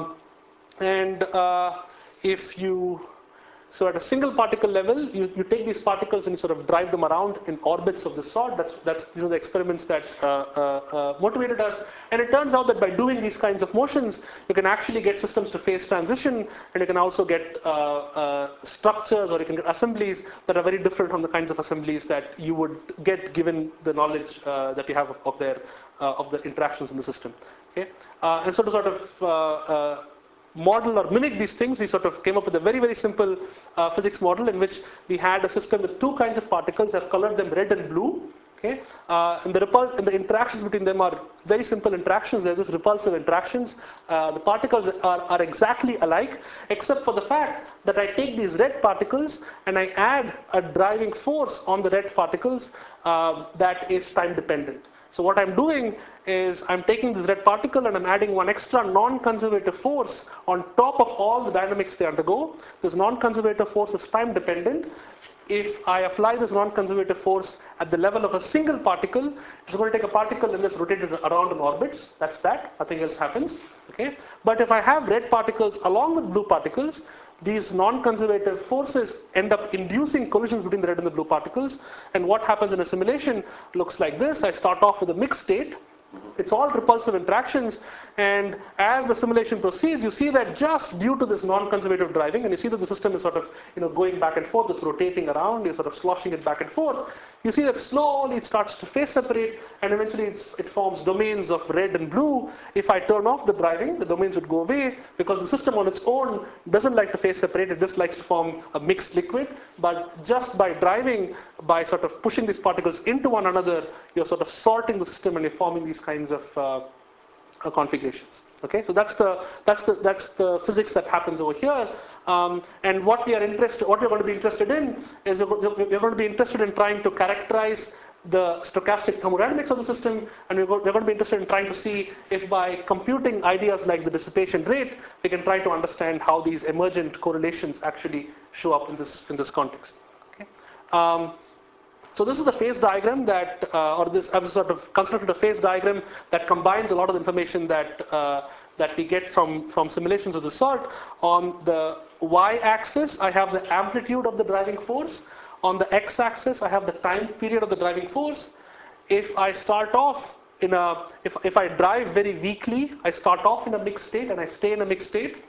and uh, if you So at a single particle level, you, you take these particles and you sort of drive them around in orbits of this sort. That's, that's, these are the experiments that uh, uh, uh, motivated us. And it turns out that by doing these kinds of motions, you can actually get systems to phase transition, and you can also get uh, uh, structures, or you can get assemblies that are very different from the kinds of assemblies that you would get given the knowledge uh, that you have of, of, their, uh, of the interactions in the system. Okay? Uh, and so to sort of uh, uh, model or mimic these things, we sort of came up with a very, very simple uh, physics model in which we had a system with two kinds of particles. I've colored them red and blue. Okay? Uh, and, the repul- and the interactions between them are very simple interactions. They're just repulsive interactions. Uh, the particles are, are exactly alike, except for the fact that I take these red particles and I add a driving force on the red particles uh, that is time dependent. So what I'm doing is I'm taking this red particle and I'm adding one extra non-conservative force on top of all the dynamics they undergo. This non-conservative force is time dependent. If I apply this non-conservative force at the level of a single particle, it's going to take a particle and just rotate it around in orbits. That's that. Nothing else happens. Okay? But if I have red particles along with blue particles, these non-conservative forces end up inducing collisions between the red and the blue particles. And what happens in a simulation looks like this. I start off with a mixed state. It's all repulsive interactions, and as the simulation proceeds, you see that just due to this non-conservative driving, and you see that the system is sort of, you know, going back and forth, it's rotating around, you're sort of sloshing it back and forth, you see that slowly it starts to phase separate, and eventually it's, it forms domains of red and blue. If I turn off the driving, the domains would go away, because the system on its own doesn't like to phase separate, it just likes to form a mixed liquid, but just by driving, by sort of pushing these particles into one another, you're sort of sorting the system and you're forming these kinds of uh, uh, configurations. Okay, so that's the that's the that's the physics that happens over here. Um, and what we are interested, what we're going to be interested in, is we're, we're going to be interested in trying to characterize the stochastic thermodynamics of the system, and we're, go we're going to be interested in trying to see if by computing ideas like the dissipation rate, we can try to understand how these emergent correlations actually show up in this, in this context. Okay? Um, so this is the phase diagram that, uh, or this, I've sort of constructed a phase diagram that combines a lot of the information that, uh, that we get from, from simulations of this sort. On the y-axis, I have the amplitude of the driving force. On the x-axis, I have the time period of the driving force. If I start off in a, if, if I drive very weakly, I start off in a mixed state and I stay in a mixed state.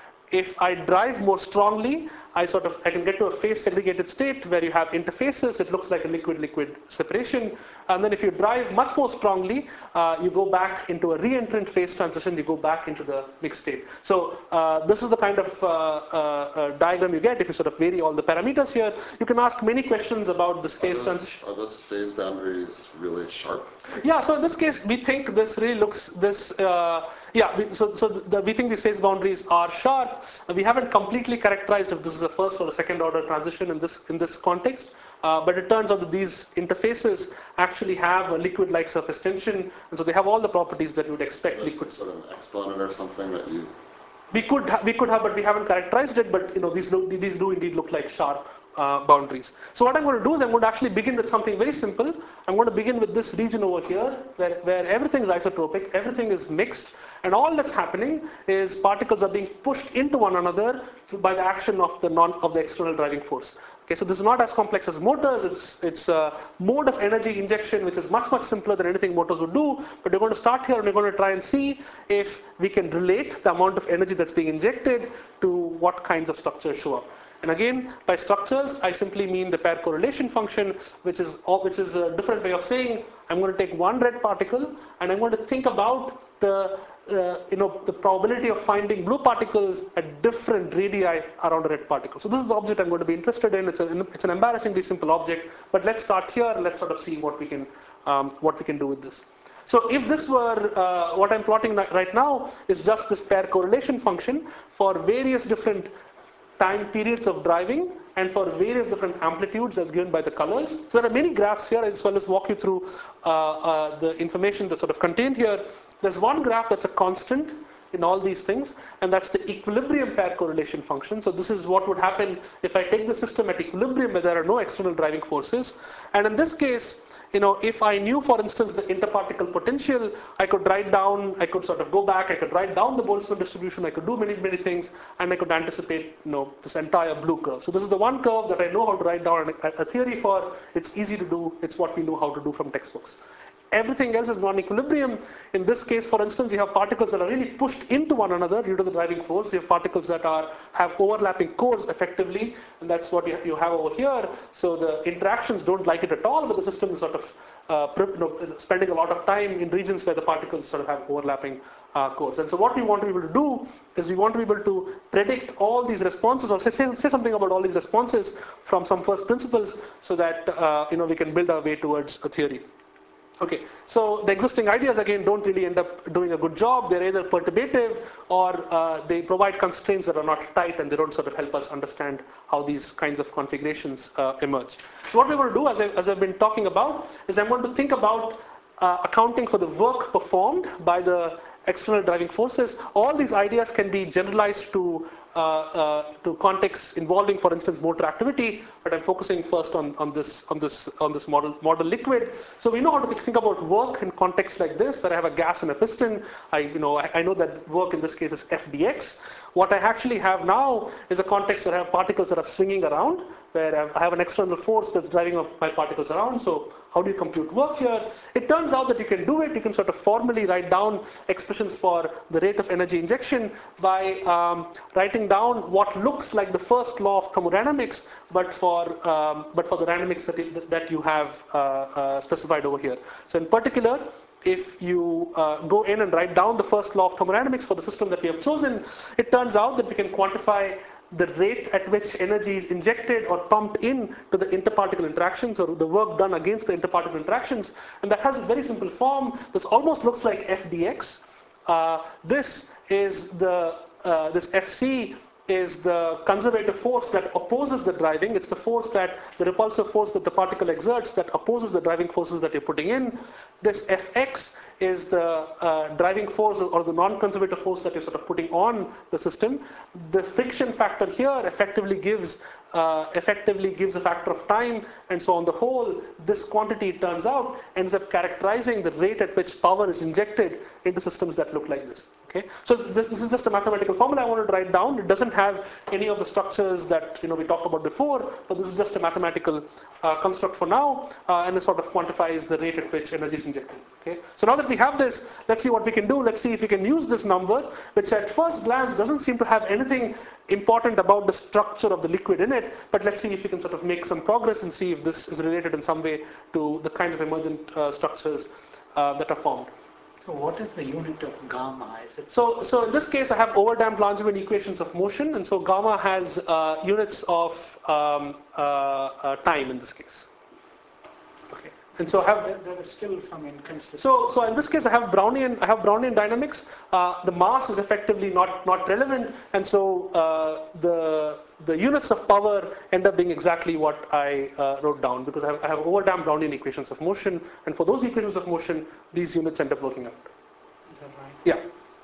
If I drive more strongly, I sort of, I can get to a phase segregated state where you have interfaces, it looks like a liquid-liquid separation. And then if you drive much more strongly, uh, you go back into a re-entrant phase transition, you go back into the mixed state. So uh, this is the kind of uh, uh, uh, diagram you get if you sort of vary all the parameters here. You can ask many questions about this phase are those, transition. Are those phase boundaries really sharp? Yeah, so in this case, we think this really looks, this, uh, yeah, we, so, so the, we think these phase boundaries are sharp. We haven't completely characterized if this is a first or a second order transition in this, in this context, uh, but it turns out that these interfaces actually have a liquid-like surface tension, and so they have all the properties that you would expect There's liquids. sort of an exponent or something that you... We could, we could have, but we haven't characterized it, but you know, these, look, these do indeed look like sharp uh, boundaries. So what I'm going to do is I'm going to actually begin with something very simple. I'm going to begin with this region over here, where, where everything is isotropic, everything is mixed, and all that's happening is particles are being pushed into one another by the action of the, non, of the external driving force. Okay, so this is not as complex as motors, it's, it's a mode of energy injection which is much, much simpler than anything motors would do, but we're going to start here and we're going to try and see if we can relate the amount of energy that's being injected to what kinds of structures show up. And again, by structures, I simply mean the pair correlation function, which is, which is a different way of saying I'm going to take one red particle and I'm going to think about the, uh, you know, the probability of finding blue particles at different radii around a red particle. So this is the object I'm going to be interested in. It's, a, it's an embarrassingly simple object, but let's start here and let's sort of see what we can, um, what we can do with this. So if this were, uh, what I'm plotting right now is just this pair correlation function for various different time periods of driving and for various different amplitudes as given by the colors. So there are many graphs here, as well as walk you through uh, uh, the information that's sort of contained here. There's one graph that's a constant in all these things, and that's the equilibrium pair correlation function. So this is what would happen if I take the system at equilibrium where there are no external driving forces. And in this case, you know, if I knew, for instance, the interparticle potential, I could write down, I could sort of go back, I could write down the Boltzmann distribution, I could do many, many things, and I could anticipate, you know, this entire blue curve. So this is the one curve that I know how to write down a, a theory for. It's easy to do. It's what we know how to do from textbooks. Everything else is non-equilibrium. In this case, for instance, you have particles that are really pushed into one another due to the driving force. You have particles that are have overlapping cores effectively, and that's what you, you have over here. So the interactions don't like it at all, but the system is sort of uh, you know, spending a lot of time in regions where the particles sort of have overlapping uh, cores. And so what we want to be able to do is we want to be able to predict all these responses, or say, say, say something about all these responses from some first principles, so that uh, you know, we can build our way towards a theory. Okay, so the existing ideas again don't really end up doing a good job. They're either perturbative or uh, they provide constraints that are not tight, and they don't sort of help us understand how these kinds of configurations uh, emerge. So what we're going to do, as, I, as I've been talking about, is I'm going to think about uh, accounting for the work performed by the external driving forces. All these ideas can be generalized to Uh, uh, to contexts involving, for instance, motor activity, but I'm focusing first on, on this on this on this model model liquid. So we know how to think about work in contexts like this, where I have a gas and a piston. I you know I, I know that work in this case is F D X. What I actually have now is a context where I have particles that are swinging around, where I have an external force that's driving up my particles around. So how do you compute work here? It turns out that you can do it. You can sort of formally write down expressions for the rate of energy injection by um, writing down what looks like the first law of thermodynamics, but for um, but for the dynamics that you, that you have uh, uh, specified over here. So in particular, if you uh, go in and write down the first law of thermodynamics for the system that we have chosen, it turns out that we can quantify the rate at which energy is injected or pumped in to the interparticle interactions, or the work done against the interparticle interactions, and that has a very simple form. This almost looks like F D X. Uh, this is the uh, this F C is the conservative force that opposes the driving. It's the force that, the repulsive force that the particle exerts that opposes the driving forces that you're putting in. This Fx is the uh, driving force or the non-conservative force that you're sort of putting on the system. The friction factor here effectively gives uh, effectively gives a factor of time, and so on the whole, this quantity, it turns out, ends up characterizing the rate at which power is injected into systems that look like this. Okay, so this, this is just a mathematical formula I wanted to write down. It doesn't have any of the structures that you know we talked about before, but this is just a mathematical uh, construct for now, uh, and it sort of quantifies the rate at which energy is injected. Okay, so now that we have this, let's see what we can do. Let's see if we can use this number, which at first glance doesn't seem to have anything important about the structure of the liquid in it, but let's see if we can sort of make some progress and see if this is related in some way to the kinds of emergent uh, structures uh, that are formed. So what is the unit of gamma? Is it So, so in this case, I have overdamped Langevin equations of motion, and so gamma has uh, units of um, uh, uh, time in this case. Okay, and so I have. There, there is still some inconsistency. So, so in this case, I have Brownian. I have Brownian dynamics. Uh, the mass is effectively not not relevant, and so uh, the the units of power end up being exactly what I uh, wrote down, because I have, I have overdamped Brownian equations of motion, and for those equations of motion, these units end up working out. Is that right? Yeah.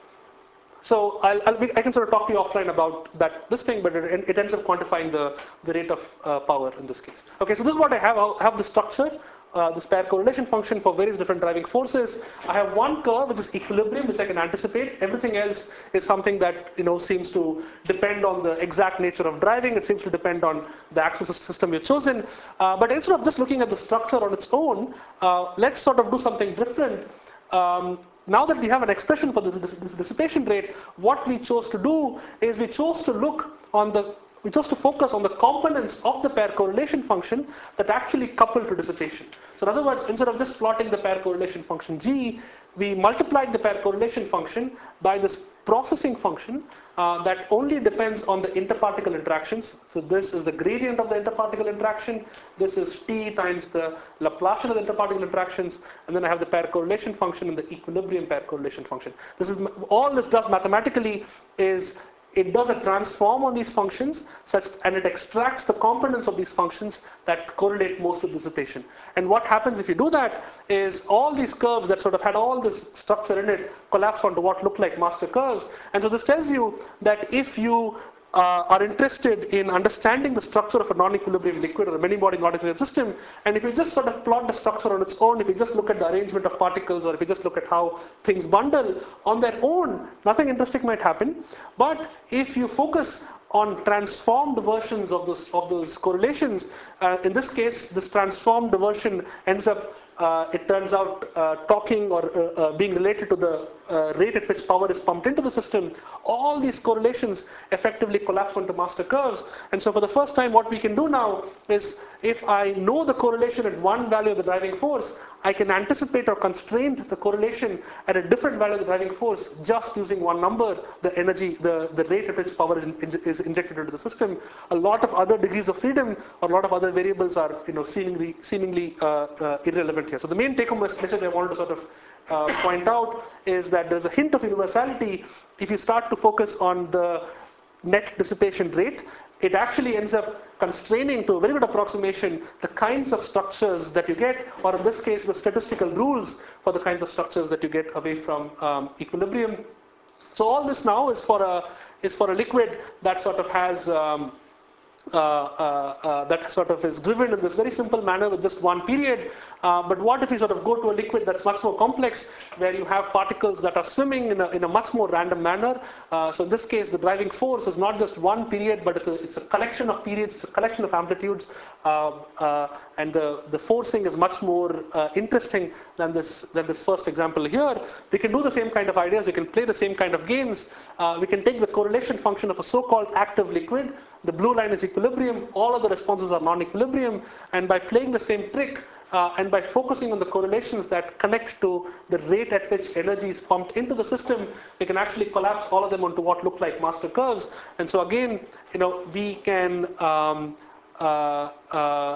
So I'll, I'll be, I can sort of talk to you offline about that this thing, but it, it ends up quantifying the, the rate of uh, power in this case. Okay, so this is what I have. I have the structure, uh, this pair correlation function for various different driving forces. I have one curve which is equilibrium, which I can anticipate. Everything else is something that you know seems to depend on the exact nature of driving. It seems to depend on the actual system you've chosen. Uh, but instead of just looking at the structure on its own, uh, let's sort of do something different. Um, now that we have an expression for this, this, this dissipation rate, what we chose to do is we chose to look on the, we chose to focus on the components of the pair correlation function that actually couple to dissipation. So in other words, instead of just plotting the pair correlation function g, we multiplied the pair correlation function by this processing function uh, that only depends on the interparticle interactions. So this is the gradient of the interparticle interaction. This is t times the Laplacian of the interparticle interactions, and then I have the pair correlation function and the equilibrium pair correlation function. This is all this does mathematically is it does a transform on these functions such, and it extracts the components of these functions that correlate most with dissipation. And what happens if you do that is all these curves that sort of had all this structure in it collapse onto what look like master curves. And so this tells you that if you Uh, are interested in understanding the structure of a non-equilibrium liquid or a many-body non-equilibrium system, and if you just sort of plot the structure on its own, if you just look at the arrangement of particles, or if you just look at how things bundle on their own, nothing interesting might happen. But if you focus on transformed versions of those of those correlations, uh, in this case, this transformed version ends up Uh, it turns out uh, talking or uh, uh, being related to the uh, rate at which power is pumped into the system. All these correlations effectively collapse onto master curves. And so for the first time, what we can do now is, if I know the correlation at one value of the driving force, I can anticipate or constrain the correlation at a different value of the driving force just using one number, the energy, the, the rate at which power is, in, is injected into the system. A lot of other degrees of freedom or a lot of other variables are you know, seemingly, seemingly uh, uh, irrelevant here. So the main take-home message I wanted to sort of uh, point out is that there's a hint of universality if you start to focus on the net dissipation rate. It actually ends up constraining to a very good approximation the kinds of structures that you get, or in this case, the statistical rules for the kinds of structures that you get away from um, equilibrium. So all this now is for a is for a liquid that sort of has um, Uh, uh, uh, that sort of is driven in this very simple manner with just one period. Uh, but what if you sort of go to a liquid that's much more complex, where you have particles that are swimming in a, in a much more random manner? Uh, so in this case, the driving force is not just one period, but it's a, it's a collection of periods, it's a collection of amplitudes, uh, uh, and the, the forcing is much more uh, interesting than this, than this first example here. We can do the same kind of ideas, we can play the same kind of games. Uh, we can take the correlation function of a so-called active liquid. The blue line is equilibrium, all of the responses are non-equilibrium, and by playing the same trick, uh, and by focusing on the correlations that connect to the rate at which energy is pumped into the system, we can actually collapse all of them onto what look like master curves. And so again, you know, we can um, uh, uh,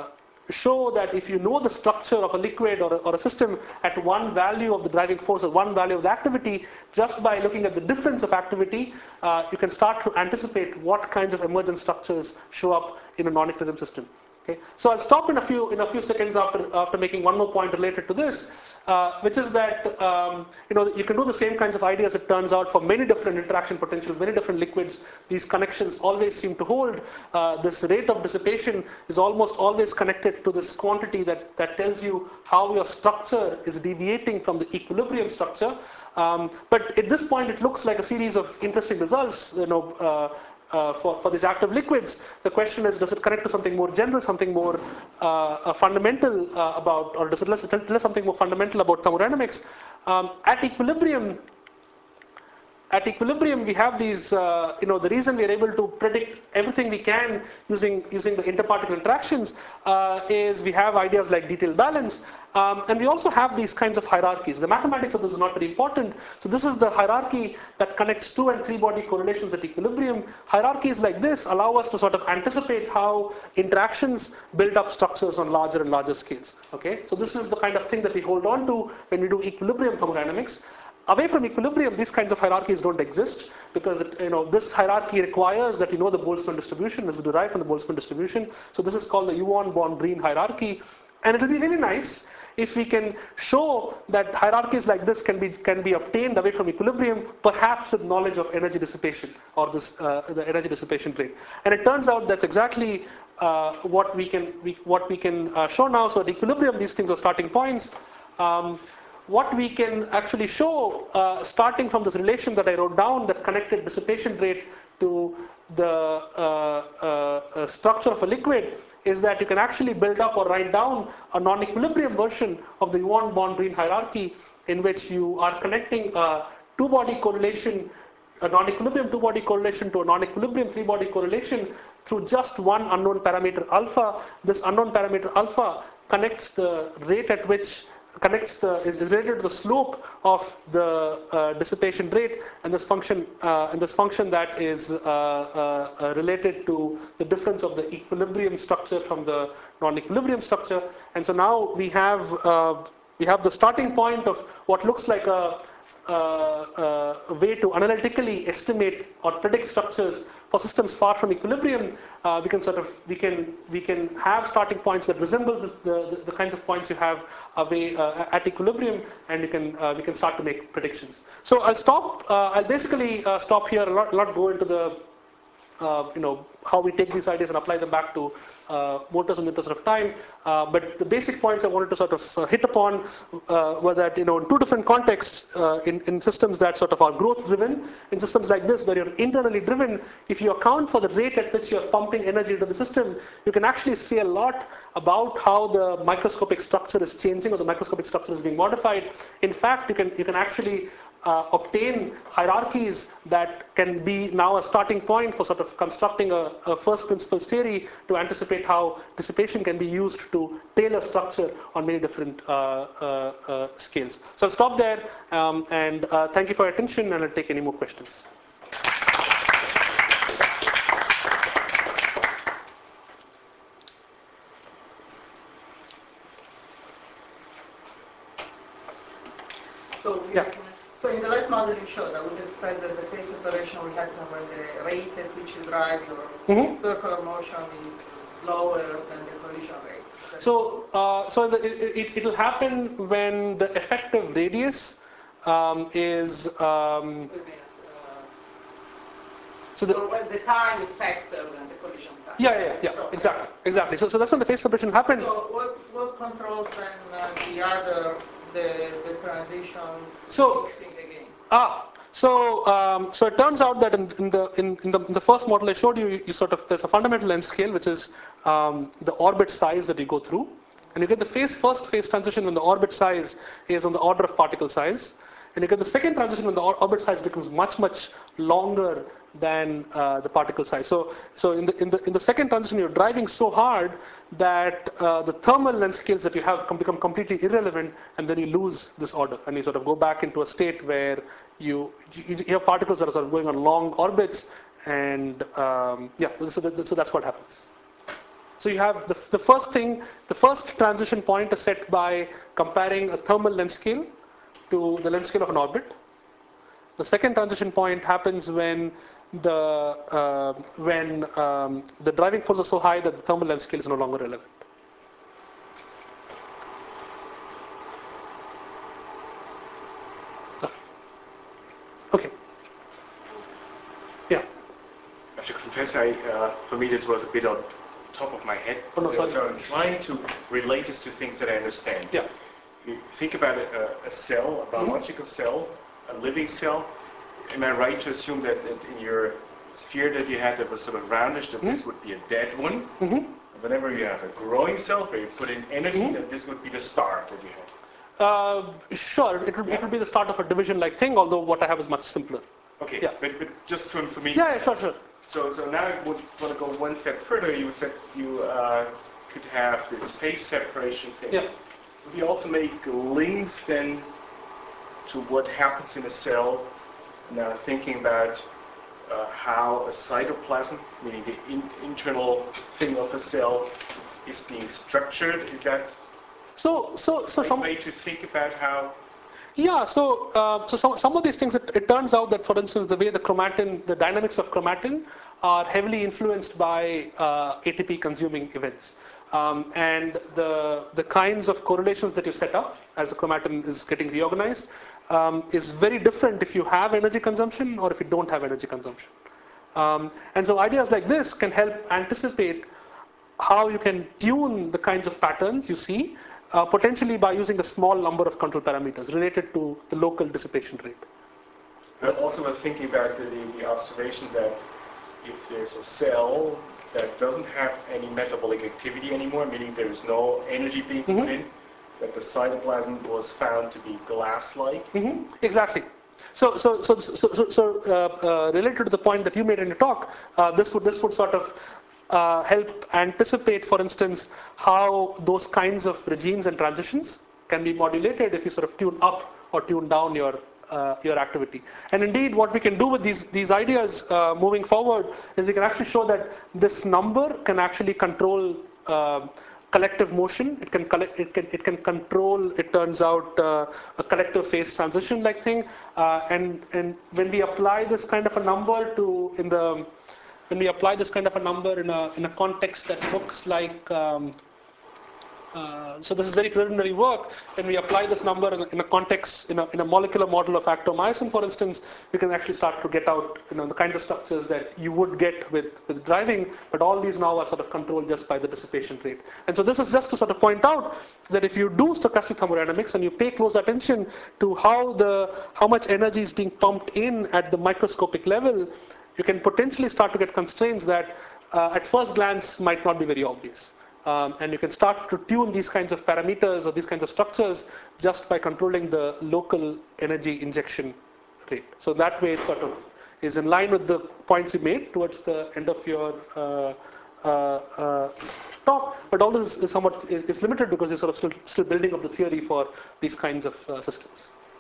show that if you know the structure of a liquid or a, or a system at one value of the driving force or one value of the activity, just by looking at the difference of activity, uh, you can start to anticipate what kinds of emergent structures show up in a non-equilibrium system. Okay. So I'll stop in a few in a few seconds after after making one more point related to this, uh, which is that um, you know you can do the same kinds of ideas. It turns out for many different interaction potentials, many different liquids, these connections always seem to hold. Uh, this rate of dissipation is almost always connected to this quantity that that tells you how your structure is deviating from the equilibrium structure. Um, but at this point, it looks like a series of interesting results. You know. Uh, Uh, for, for these active liquids. The question is, does it connect to something more general, something more uh, uh, fundamental uh, about, or does it tell, tell us something more fundamental about thermodynamics? Um, at equilibrium, At equilibrium, we have these, uh, you know, the reason we are able to predict everything we can using, using the interparticle interactions uh, is we have ideas like detailed balance, um, and we also have these kinds of hierarchies. The mathematics of this is not very important, so this is the hierarchy that connects two and three body correlations at equilibrium. Hierarchies like this allow us to sort of anticipate how interactions build up structures on larger and larger scales, okay? So this is the kind of thing that we hold on to when we do equilibrium thermodynamics. Away from equilibrium, these kinds of hierarchies don't exist because it, you know, this hierarchy requires that you know the Boltzmann distribution. This is derived from the Boltzmann distribution. So this is called the Yuan-Born-Green hierarchy. And it will be really nice if we can show that hierarchies like this can be, can be obtained away from equilibrium, perhaps with knowledge of energy dissipation or this, uh, the energy dissipation rate. And it turns out that's exactly uh, what we can, we, what we can uh, show now. So at equilibrium, these things are starting points. Um, What we can actually show, uh, starting from this relation that I wrote down that connected dissipation rate to the uh, uh, structure of a liquid, is that you can actually build up or write down a non-equilibrium version of the Yuan-Born-Green hierarchy in which you are connecting a two-body correlation, a non-equilibrium two-body correlation to a non-equilibrium three-body correlation through just one unknown parameter alpha. This unknown parameter alpha connects the rate at which connects the, is, is related to the slope of the uh, dissipation rate, and this function, uh, and this function that is uh, uh, related to the difference of the equilibrium structure from the non-equilibrium structure. And so now we have, uh, we have the starting point of what looks like a Uh, uh, way to analytically estimate or predict structures for systems far from equilibrium. Uh, we can sort of we can we can have starting points that resemble this, the, the the kinds of points you have away uh, at equilibrium, and you can uh, we can start to make predictions. So I'll stop. Uh, I'll basically uh, stop here. I'll not, not go into the uh, you know how we take these ideas and apply them back to uh, motors in the interest of time. Uh, but the basic points I wanted to sort of uh, hit upon uh, were that, you know, in two different contexts, uh, in, in systems that sort of are growth driven, in systems like this where you're internally driven, if you account for the rate at which you're pumping energy into the system, you can actually say a lot about how the microscopic structure is changing or the microscopic structure is being modified. In fact, you can, you can actually Uh, obtain hierarchies that can be now a starting point for sort of constructing a, a first principles theory to anticipate how dissipation can be used to tailor structure on many different uh, uh, uh, scales. So I'll stop there, um, and uh, thank you for your attention, and I'll take any more questions. So, Yeah. So in the last model you showed, I would expect that the phase separation will happen when the rate at which you drive your mm-hmm. circular motion is slower than the collision rate. So, uh, so the, it, it will happen when the effective radius um, is. Um, so the, or when the time is faster than the collision time. Yeah, yeah, yeah, so, exactly, exactly. So, so that's when the phase separation happened. So, what's, what controls then uh, the other, the, the transition so, mixing again? Ah, so um, so it turns out that in, in the in, in the in the first model I showed you, you, you sort of there's a fundamental length scale which is um, the orbit size that you go through, and you get the phase first phase transition when the orbit size is on the order of particle size, and you get the second transition when the orbit size becomes much much longer than uh, the particle size. So so in the in the in the second transition you're driving so hard that uh, the thermal length scales that you have com become completely irrelevant, and then you lose this order, and you sort of go back into a state where you you have particles that are sort of going on long orbits, and um, yeah, so, that, so that's what happens. So you have the, the first thing, the first transition point is set by comparing a thermal length scale to the length scale of an orbit. The second transition point happens when the uh, when um, the driving force is so high that the thermal length scale is no longer relevant. Okay. Yeah. I have to confess, I, uh, for me this was a bit on top of my head. Oh, no, sorry. So I'm trying to relate this to things that I understand. Yeah. If you think about a, a cell, a biological mm-hmm. cell, a living cell, am I right to assume that, that in your sphere that you had that was sort of roundish, that mm-hmm. this would be a dead one? Mm-hmm. Whenever you have a growing cell where you put in energy, mm-hmm. that this would be the start that you had? Uh, sure, it would, yeah. it would be the start of a division-like thing, although what I have is much simpler. Okay, yeah. but, but just for, for me... Yeah, yeah, sure, sure. So, so now I would want to go one step further. You would say you uh, could have this phase separation thing. Yeah. Would you also make links then to what happens in a cell? Now thinking about uh, how a cytoplasm, meaning the in internal thing of a cell, is being structured. Is that so so so a some way to think about how? Yeah, so uh, so some, some of these things, it, it turns out that, for instance, the way the chromatin, the dynamics of chromatin are heavily influenced by uh, A T P consuming events. Um, and the, the kinds of correlations that you set up as the chromatin is getting reorganized um, is very different if you have energy consumption or if you don't have energy consumption. Um, and so ideas like this can help anticipate how you can tune the kinds of patterns you see, Uh, potentially by using a small number of control parameters related to the local dissipation rate. I also was thinking about the, the observation that if there's a cell that doesn't have any metabolic activity anymore, meaning there is no energy being mm-hmm. put in, that the cytoplasm was found to be glass-like. Mm-hmm. Exactly. So, so, so, so, so, so uh, uh, related to the point that you made in your talk, uh, this would this would sort of Uh, help anticipate, for instance, how those kinds of regimes and transitions can be modulated if you sort of tune up or tune down your uh, your activity. And indeed, what we can do with these these ideas uh, moving forward is we can actually show that this number can actually control uh, collective motion. It can collect, it can it can control. It turns out uh, a collective phase transition like thing. Uh, and and when we apply this kind of a number to in the when we apply this kind of a number in a, in a context that looks like, um, uh, so this is very preliminary work, when we apply this number in a, in a context, in a, in a molecular model of actomyosin, for instance, we can actually start to get out you know, the kinds of structures that you would get with, with driving, but all these now are sort of controlled just by the dissipation rate. And so this is just to sort of point out that if you do stochastic thermodynamics and you pay close attention to how, the, how much energy is being pumped in at the microscopic level, you can potentially start to get constraints that uh, at first glance might not be very obvious. Um, and you can start to tune these kinds of parameters or these kinds of structures just by controlling the local energy injection rate. So that way it sort of is in line with the points you made towards the end of your uh, uh, uh, talk, but all this is somewhat is, is limited because you're sort of still, still building up the theory for these kinds of uh, systems.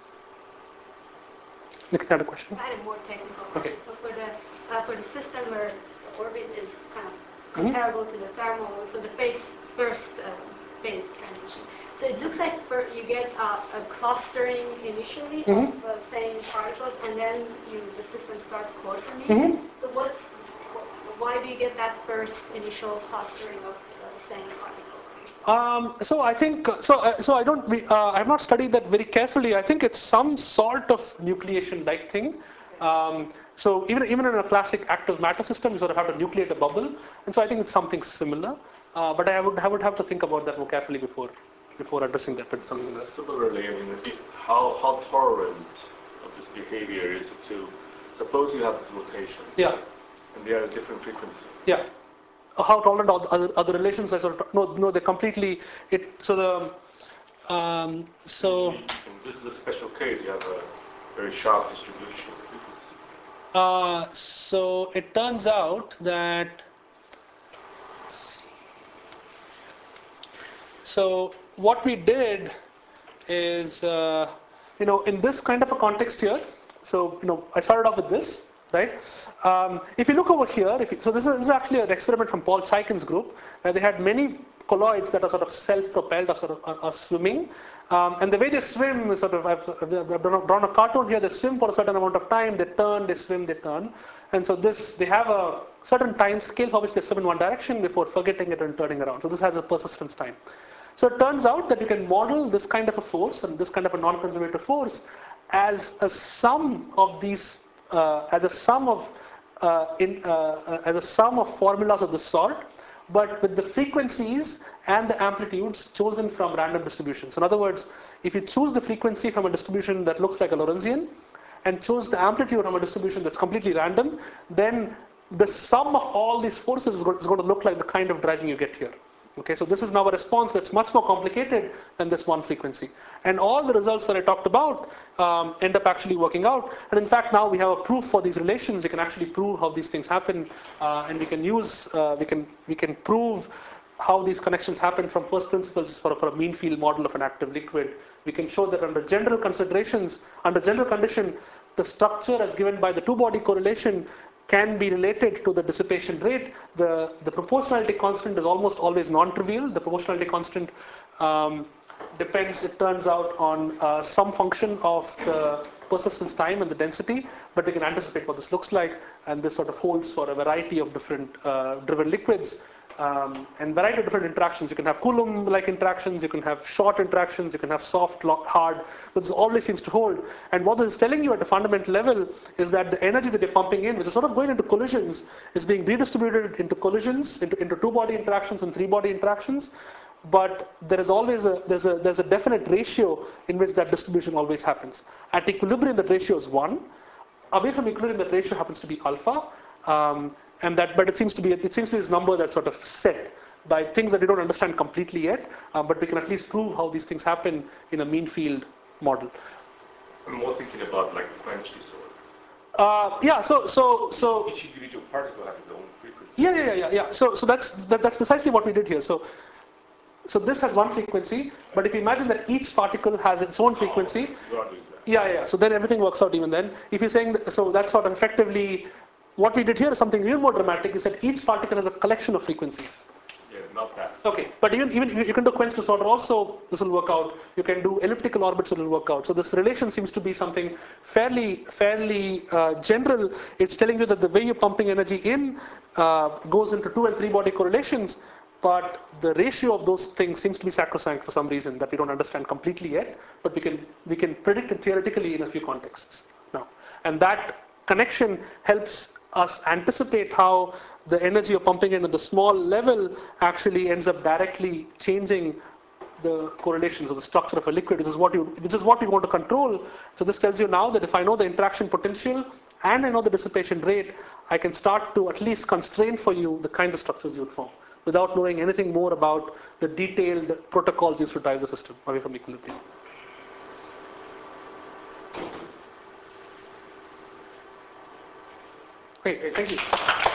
Next, had a question? I had a more technical question. Okay. So for the uh, for the system where the orbit is kind of comparable mm-hmm. to the thermal, so the phase first uh, phase transition. So it looks like for you get uh, a clustering initially mm-hmm. of the same particles, and then you the system starts coarsening. Mm-hmm. So what's why do you get that first initial clustering of the same particles? Um, so I think so. Uh, so I don't. We, uh, I have not studied that very carefully. I think it's some sort of nucleation-like thing. Um, so even even in a classic active matter system, you sort of have to nucleate a bubble, and so I think it's something similar. Uh, but I would I would have to think about that more carefully before before addressing that. But something like that. Similarly, I mean, if, how how tolerant of this behavior is it to suppose you have this rotation? Yeah. And they are at different frequency. Yeah. How tolerant are the other, other relations? I sort of no no they're completely it. So the um, so this is a special case. You have a very sharp distribution of frequency. Uh, so it turns out that let's see. So what we did is uh, you know in this kind of a context here. So you know I started off with this. right? Um, if you look over here, if you, so this is, this is actually an experiment from Paul Chaikin's group, where they had many colloids that are sort of self-propelled or sort of are, are swimming. Um, and the way they swim is sort of, I've, I've drawn a cartoon here, they swim for a certain amount of time, they turn, they swim, they turn. And so this, they have a certain time scale for which they swim in one direction before forgetting it and turning around. So this has a persistence time. So it turns out that you can model this kind of a force and this kind of a non-conservative force as a sum of these, uh, as a sum of, uh, in, uh, as a sum of formulas of this sort, but with the frequencies and the amplitudes chosen from random distributions. In other words, if you choose the frequency from a distribution that looks like a Lorentzian, and choose the amplitude from a distribution that's completely random, then the sum of all these forces is going to look like the kind of driving you get here. Okay, so this is now a response that's much more complicated than this one frequency. And all the results that I talked about um, end up actually working out. And in fact, now we have a proof for these relations. We can actually prove how these things happen, uh, and we can use, uh, we can we can prove how these connections happen from first principles for, for a mean field model of an active liquid. We can show that under general considerations, under general condition, the structure as given by the two-body correlation can be related to the dissipation rate. The, the proportionality constant is almost always non-trivial. The proportionality constant um, depends, it turns out, on uh, some function of the persistence time and the density, but we can anticipate what this looks like, and this sort of holds for a variety of different uh, driven liquids. Um, and variety of different interactions. You can have Coulomb-like interactions, you can have short interactions, you can have soft, hard, but this always seems to hold. And what this is telling you at a fundamental level is that the energy that you're pumping in, which is sort of going into collisions, is being redistributed into collisions, into, into two-body interactions and three-body interactions. But there is always a there's a there's a definite ratio in which that distribution always happens. At equilibrium, that ratio is one. Away from equilibrium, that ratio happens to be alpha. Um, And that, but it seems to be it seems to be this number that's sort of set by things that we don't understand completely yet. Uh, but we can at least prove how these things happen in a mean field model. I'm more thinking about like quench disorder. Uh, yeah. So so so. Each individual particle has its own frequency. Yeah yeah yeah yeah. So so that's that, that's precisely what we did here. So. So this has one frequency, but if you imagine that each particle has its own frequency, oh, okay. yeah, yeah. So then everything works out even then. If you're saying that, so that's sort of effectively what we did here is something even more dramatic. Is that each particle has a collection of frequencies. Yeah, not that. Okay, but even even you can do quench disorder also. This will work out. You can do elliptical orbits. It will work out. So this relation seems to be something fairly fairly uh, general. It's telling you that the way you're pumping energy in uh, goes into two and three body correlations. But the ratio of those things seems to be sacrosanct for some reason that we don't understand completely yet. But we can we can predict it theoretically in a few contexts now, and that connection helps us anticipate how the energy of pumping in at the small level actually ends up directly changing the correlations of the structure of a liquid, which is what you which is what we want to control. So this tells you now that if I know the interaction potential and I know the dissipation rate, I can start to at least constrain for you the kinds of structures you would form, without knowing anything more about the detailed protocols used to drive the system away from equilibrium. Okay, thank you.